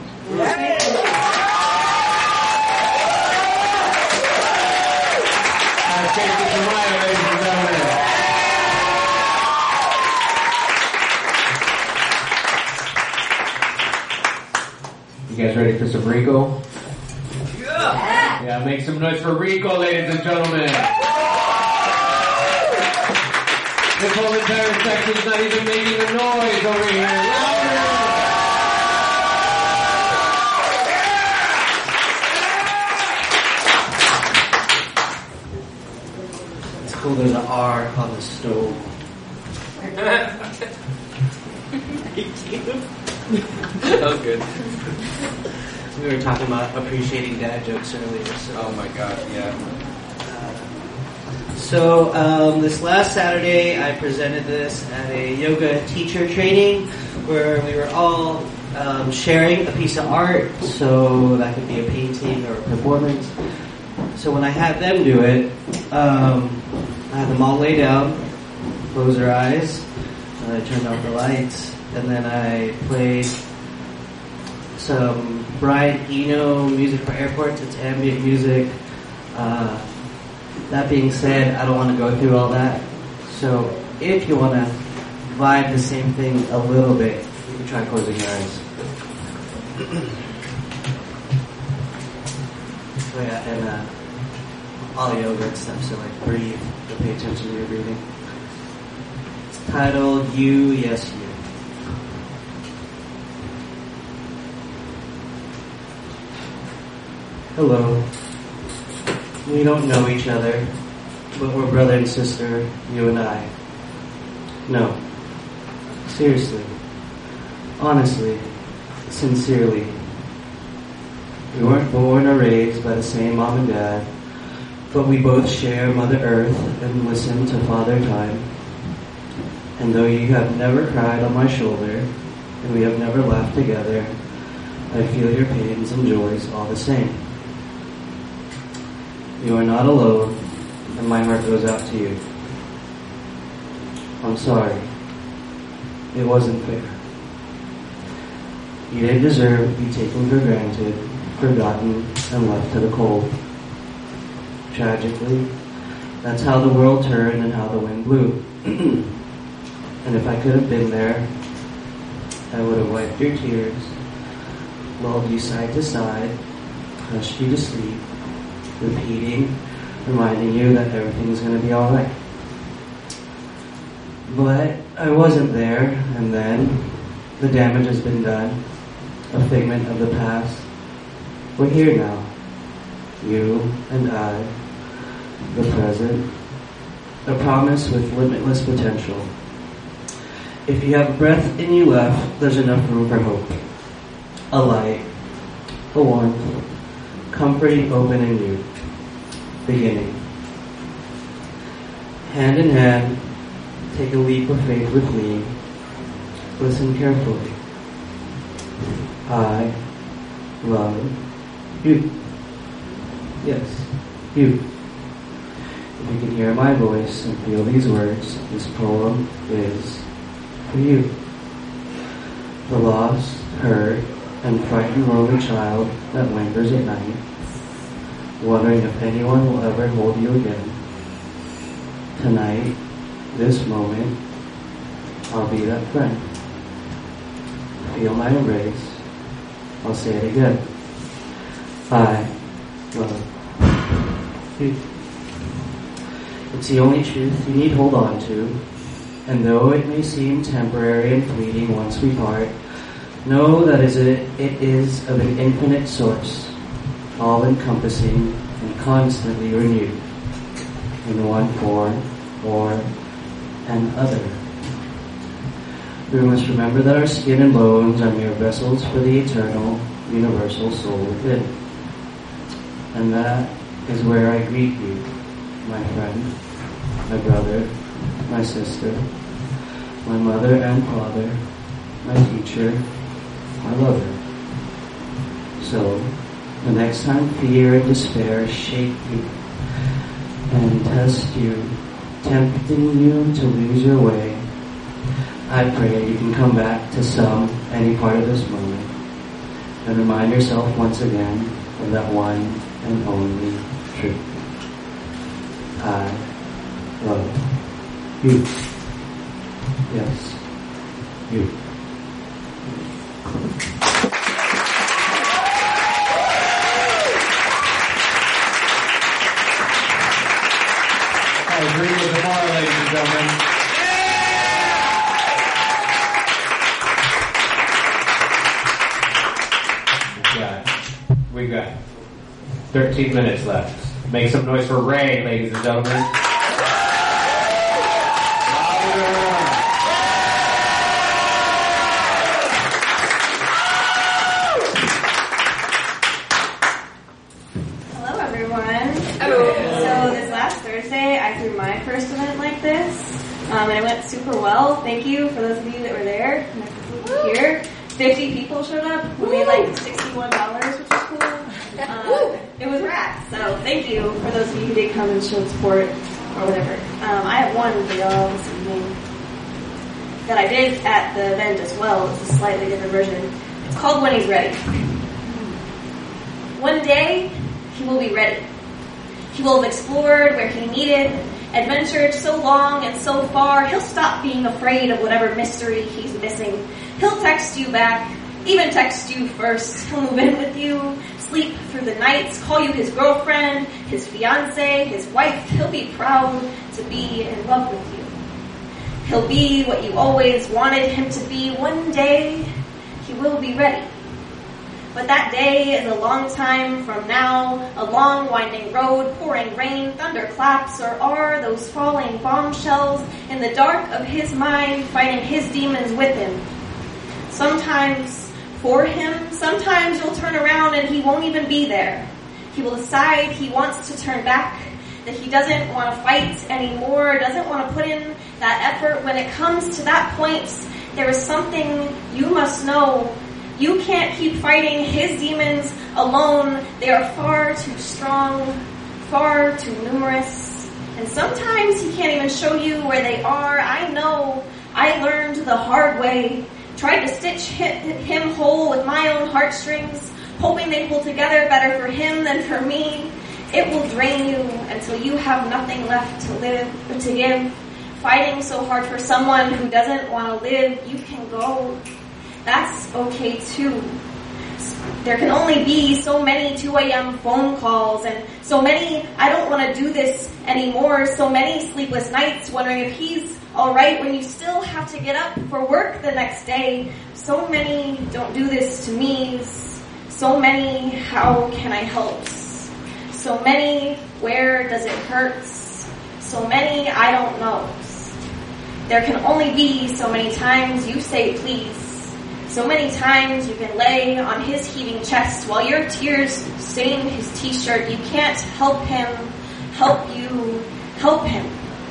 You guys ready for some Rico? Yeah, make some noise for Rico, ladies and gentlemen. This whole entire section's not even making a noise over here. Louder! It's cool there's an R on the stove. That was good. We were talking about appreciating dad jokes earlier. So. Oh my god, yeah. So this last Saturday, I presented this at a yoga teacher training where we were all sharing a piece of art. So that could be a painting or a performance. So when I had them do it, I had them all lay down, close their eyes, and I turned off the lights, and then I played some Brian Eno music for airports. It's ambient music. That being said, I don't want to go through all that. So if you want to vibe the same thing a little bit, you can try closing your eyes. So yeah, and all yoga and stuff, so like breathe, but pay attention to your breathing. It's titled You, Yes, You. Hello. We don't know each other, but we're brother and sister, you and I. No. Seriously. Honestly. Sincerely. We weren't born or raised by the same mom and dad, but we both share Mother Earth and listen to Father Time. And though you have never cried on my shoulder, and we have never laughed together, I feel your pains and joys all the same. You are not alone, and my heart goes out to you. I'm sorry. It wasn't fair. You didn't deserve to be taken for granted, forgotten, and left to the cold. Tragically, that's how the world turned and how the wind blew. And if I could have been there, I would have wiped your tears, lulled you side to side, hushed you to sleep, repeating, reminding you that everything's going to be alright. But I wasn't there, and then the damage has been done, a figment of the past. We're here now, you and I, the present, a promise with limitless potential. If you have breath in you left, there's enough room for hope. A light, a warmth, comforting open in you. Beginning. Hand in hand, take a leap of faith with me. Listen carefully. I love you. Yes, you. If you can hear my voice and feel these words, this poem is for you. The lost, hurt, and frightened lonely child that lingers at night, wondering if anyone will ever hold you again. Tonight, this moment, I'll be that friend. Feel my embrace. I'll say it again. I love you. It's the only truth you need hold on to, and though it may seem temporary and fleeting once we part, know that it is of an infinite source, all-encompassing and constantly renewed in one form or another. We must remember that our skin and bones are mere vessels for the eternal, universal soul within. And that is where I greet you, my friend, my brother, my sister, my mother and father, my teacher, my lover. So, the next time fear and despair shake you and test you, tempting you to lose your way, I pray you can come back to any part of this moment and remind yourself once again of that one and only truth. I love you. Yes, you. tomorrow, ladies and gentlemen. We got 13 minutes left. Make some noise for Ray, ladies and gentlemen. Hello, everyone. Hello. So this last Thursday, I threw my first event like this, and it went super well. Thank you for those of you that were there. Here, 50 people showed up. We made like $61, which was cool. It was rad. So thank you for those of you who did come and show support or whatever. I have one for y'all this evening that I did at the event as well. It's a slightly different version. It's called When He's Ready. One day, he will be ready. He will have explored where he needed, adventured so long and so far, he'll stop being afraid of whatever mystery he's missing. He'll text you back, even text you first. He'll move in with you, sleep through the nights, call you his girlfriend, his fiance, his wife. He'll be proud to be in love with you. He'll be what you always wanted him to be. One day, he will be ready. But that day is a long time from now, a long winding road, pouring rain, thunderclaps, or are those falling bombshells in the dark of his mind, fighting his demons with him. Sometimes for him, sometimes you'll turn around and he won't even be there. He will decide he wants to turn back, that he doesn't want to fight anymore, doesn't want to put in that effort. When it comes to that point, there is something you must know. You can't keep fighting his demons alone. They are far too strong, far too numerous. And sometimes he can't even show you where they are. I know. I learned the hard way. Tried to stitch him whole with my own heartstrings, hoping they pull together better for him than for me. It will drain you until you have nothing left to live or to give. Fighting so hard for someone who doesn't want to live, you can go. That's okay too. There can only be so many 2 a.m. phone calls and so many I don't want to do this anymore, so many sleepless nights wondering if he's alright when you still have to get up for work the next day. So many don't do this to me. So many how can I help? So many where does it hurt? So many I don't know. There can only be so many times you say please. So many times you can lay on his heaving chest while your tears stain his t-shirt. You can't help him, help you, help him.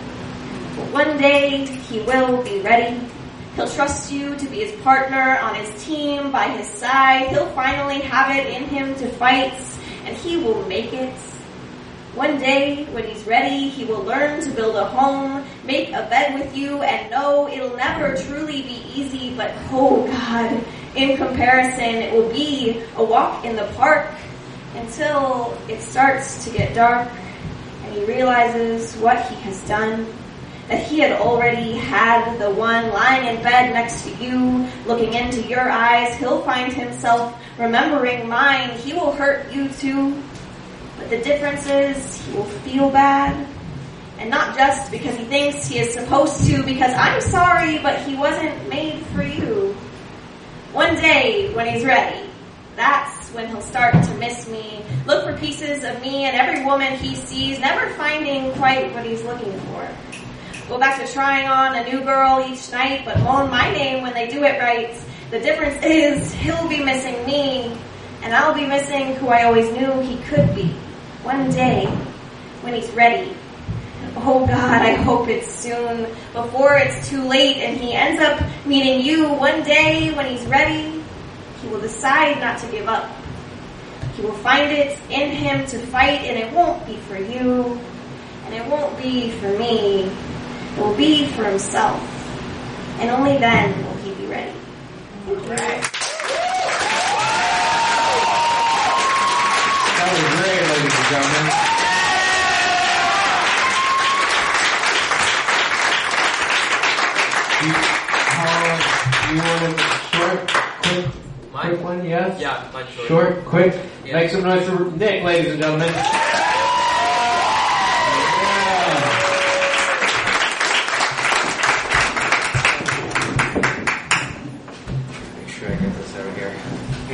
But one day he will be ready. He'll trust you to be his partner on his team, by his side. He'll finally have it in him to fight, and he will make it. One day, when he's ready, he will learn to build a home, make a bed with you, and know it'll never truly be easy, but oh God, in comparison, it will be a walk in the park until it starts to get dark and he realizes what he has done, that he had already had the one lying in bed next to you, looking into your eyes. He'll find himself remembering mine. He will hurt you too. But the difference is he will feel bad. And not just because he thinks he is supposed to, because I'm sorry, but he wasn't made for you. One day, when he's ready, that's when he'll start to miss me. Look for pieces of me in every woman he sees, never finding quite what he's looking for. Go back to trying on a new girl each night, but moan my name when they do it right. The difference is he'll be missing me, and I'll be missing who I always knew he could be. One day, when he's ready. Oh God, I hope it's soon, before it's too late and he ends up meeting you. One day, when he's ready, he will decide not to give up. He will find it in him to fight, and it won't be for you, and it won't be for me. It will be for himself, and only then will he be ready. Thank you. That was great, ladies and gentlemen. You want a short, quick one? Yes? Yeah, mine's short. Short, quick. Yeah. Make some noise for Nick, ladies and gentlemen.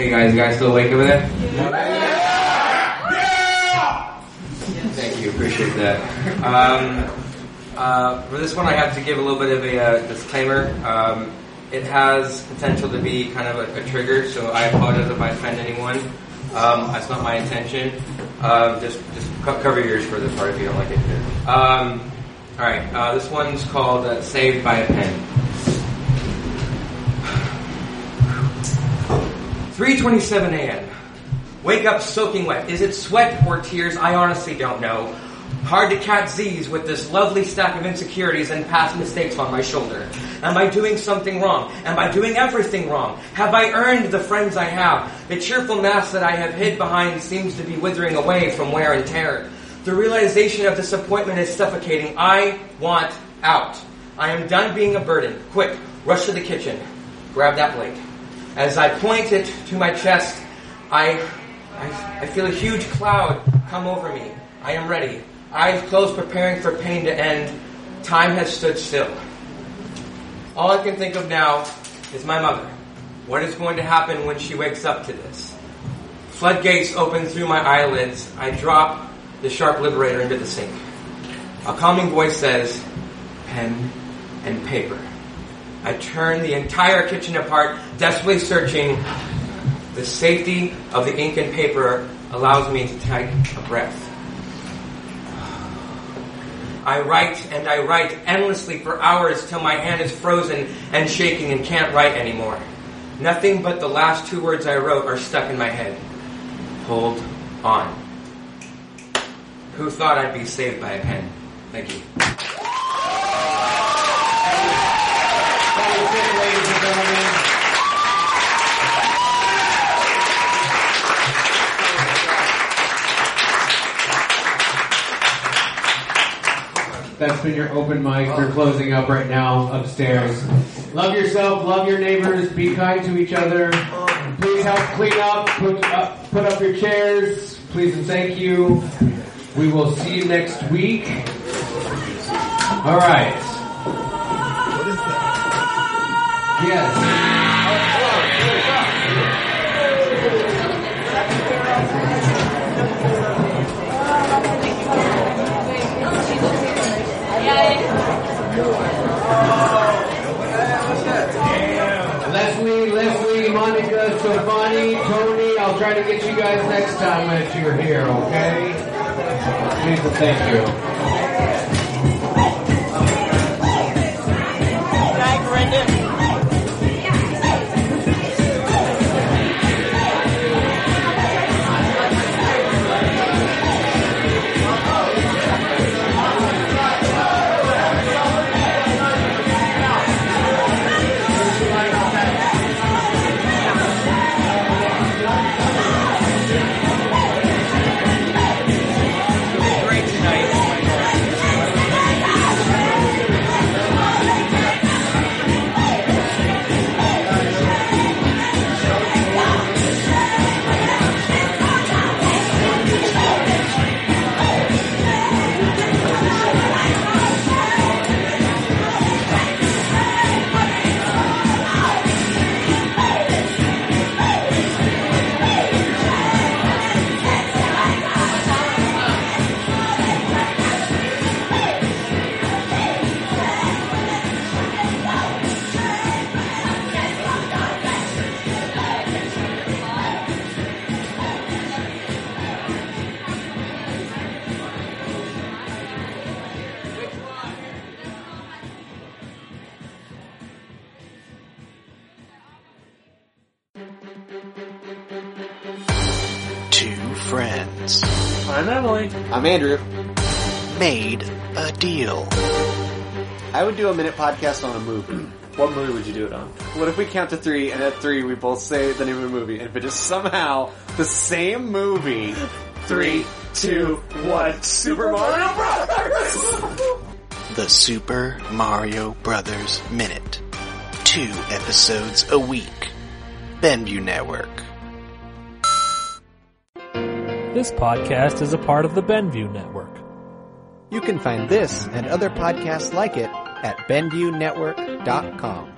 Hey guys, you guys still awake over there? Thank you, appreciate that. For this one, I have to give a little bit of a disclaimer. It has potential to be kind of a trigger, so I apologize if I offend anyone. That's not my intention. Just cover your ears for this part if you don't like it. Alright, this one's called Saved by a Pen. 3:27 a.m. Wake up soaking wet. Is it sweat or tears? I honestly don't know. Hard to catch Z's with this lovely stack of insecurities and past mistakes on my shoulder. Am I doing something wrong? Am I doing everything wrong? Have I earned the friends I have? The cheerful mask that I have hid behind seems to be withering away from wear and tear. The realization of disappointment is suffocating. I want out. I am done being a burden. Quick, rush to the kitchen. Grab that plate. As I point it to my chest, I feel a huge cloud come over me. I am ready. Eyes closed, preparing for pain to end. Time has stood still. All I can think of now is my mother. What is going to happen when she wakes up to this? Floodgates open through my eyelids. I drop the sharp liberator into the sink. A calming voice says, pen and paper. I turn the entire kitchen apart, desperately searching. The safety of the ink and paper allows me to take a breath. I write and I write endlessly for hours till my hand is frozen and shaking and can't write anymore. Nothing but the last 2 words I wrote are stuck in my head. Hold on. Who thought I'd be saved by a pen? Thank you. Ladies and gentlemen. That's been your open mic. We're closing up right now upstairs. Love yourself, love your neighbors, be kind to each other. Please help clean up, put up your chairs. Please and thank you. We will see you next week. All right. Yes. Leslie, Monica, Stefani, Tony, I'll try to get you guys next time if you're here, okay? Please and thank you. Friends. I'm Emily. I'm Andrew. Made a deal. I would do a minute podcast on a movie. What movie would you do it on? What if we count to 3, and at 3 we both say the name of the movie, and if it is somehow the same movie, 3, 2, 1, Super Mario Brothers! The Super Mario Brothers Minute. 2 episodes a week. Benview Network. This podcast is a part of the Benview Network. You can find this and other podcasts like it at BenviewNetwork.com.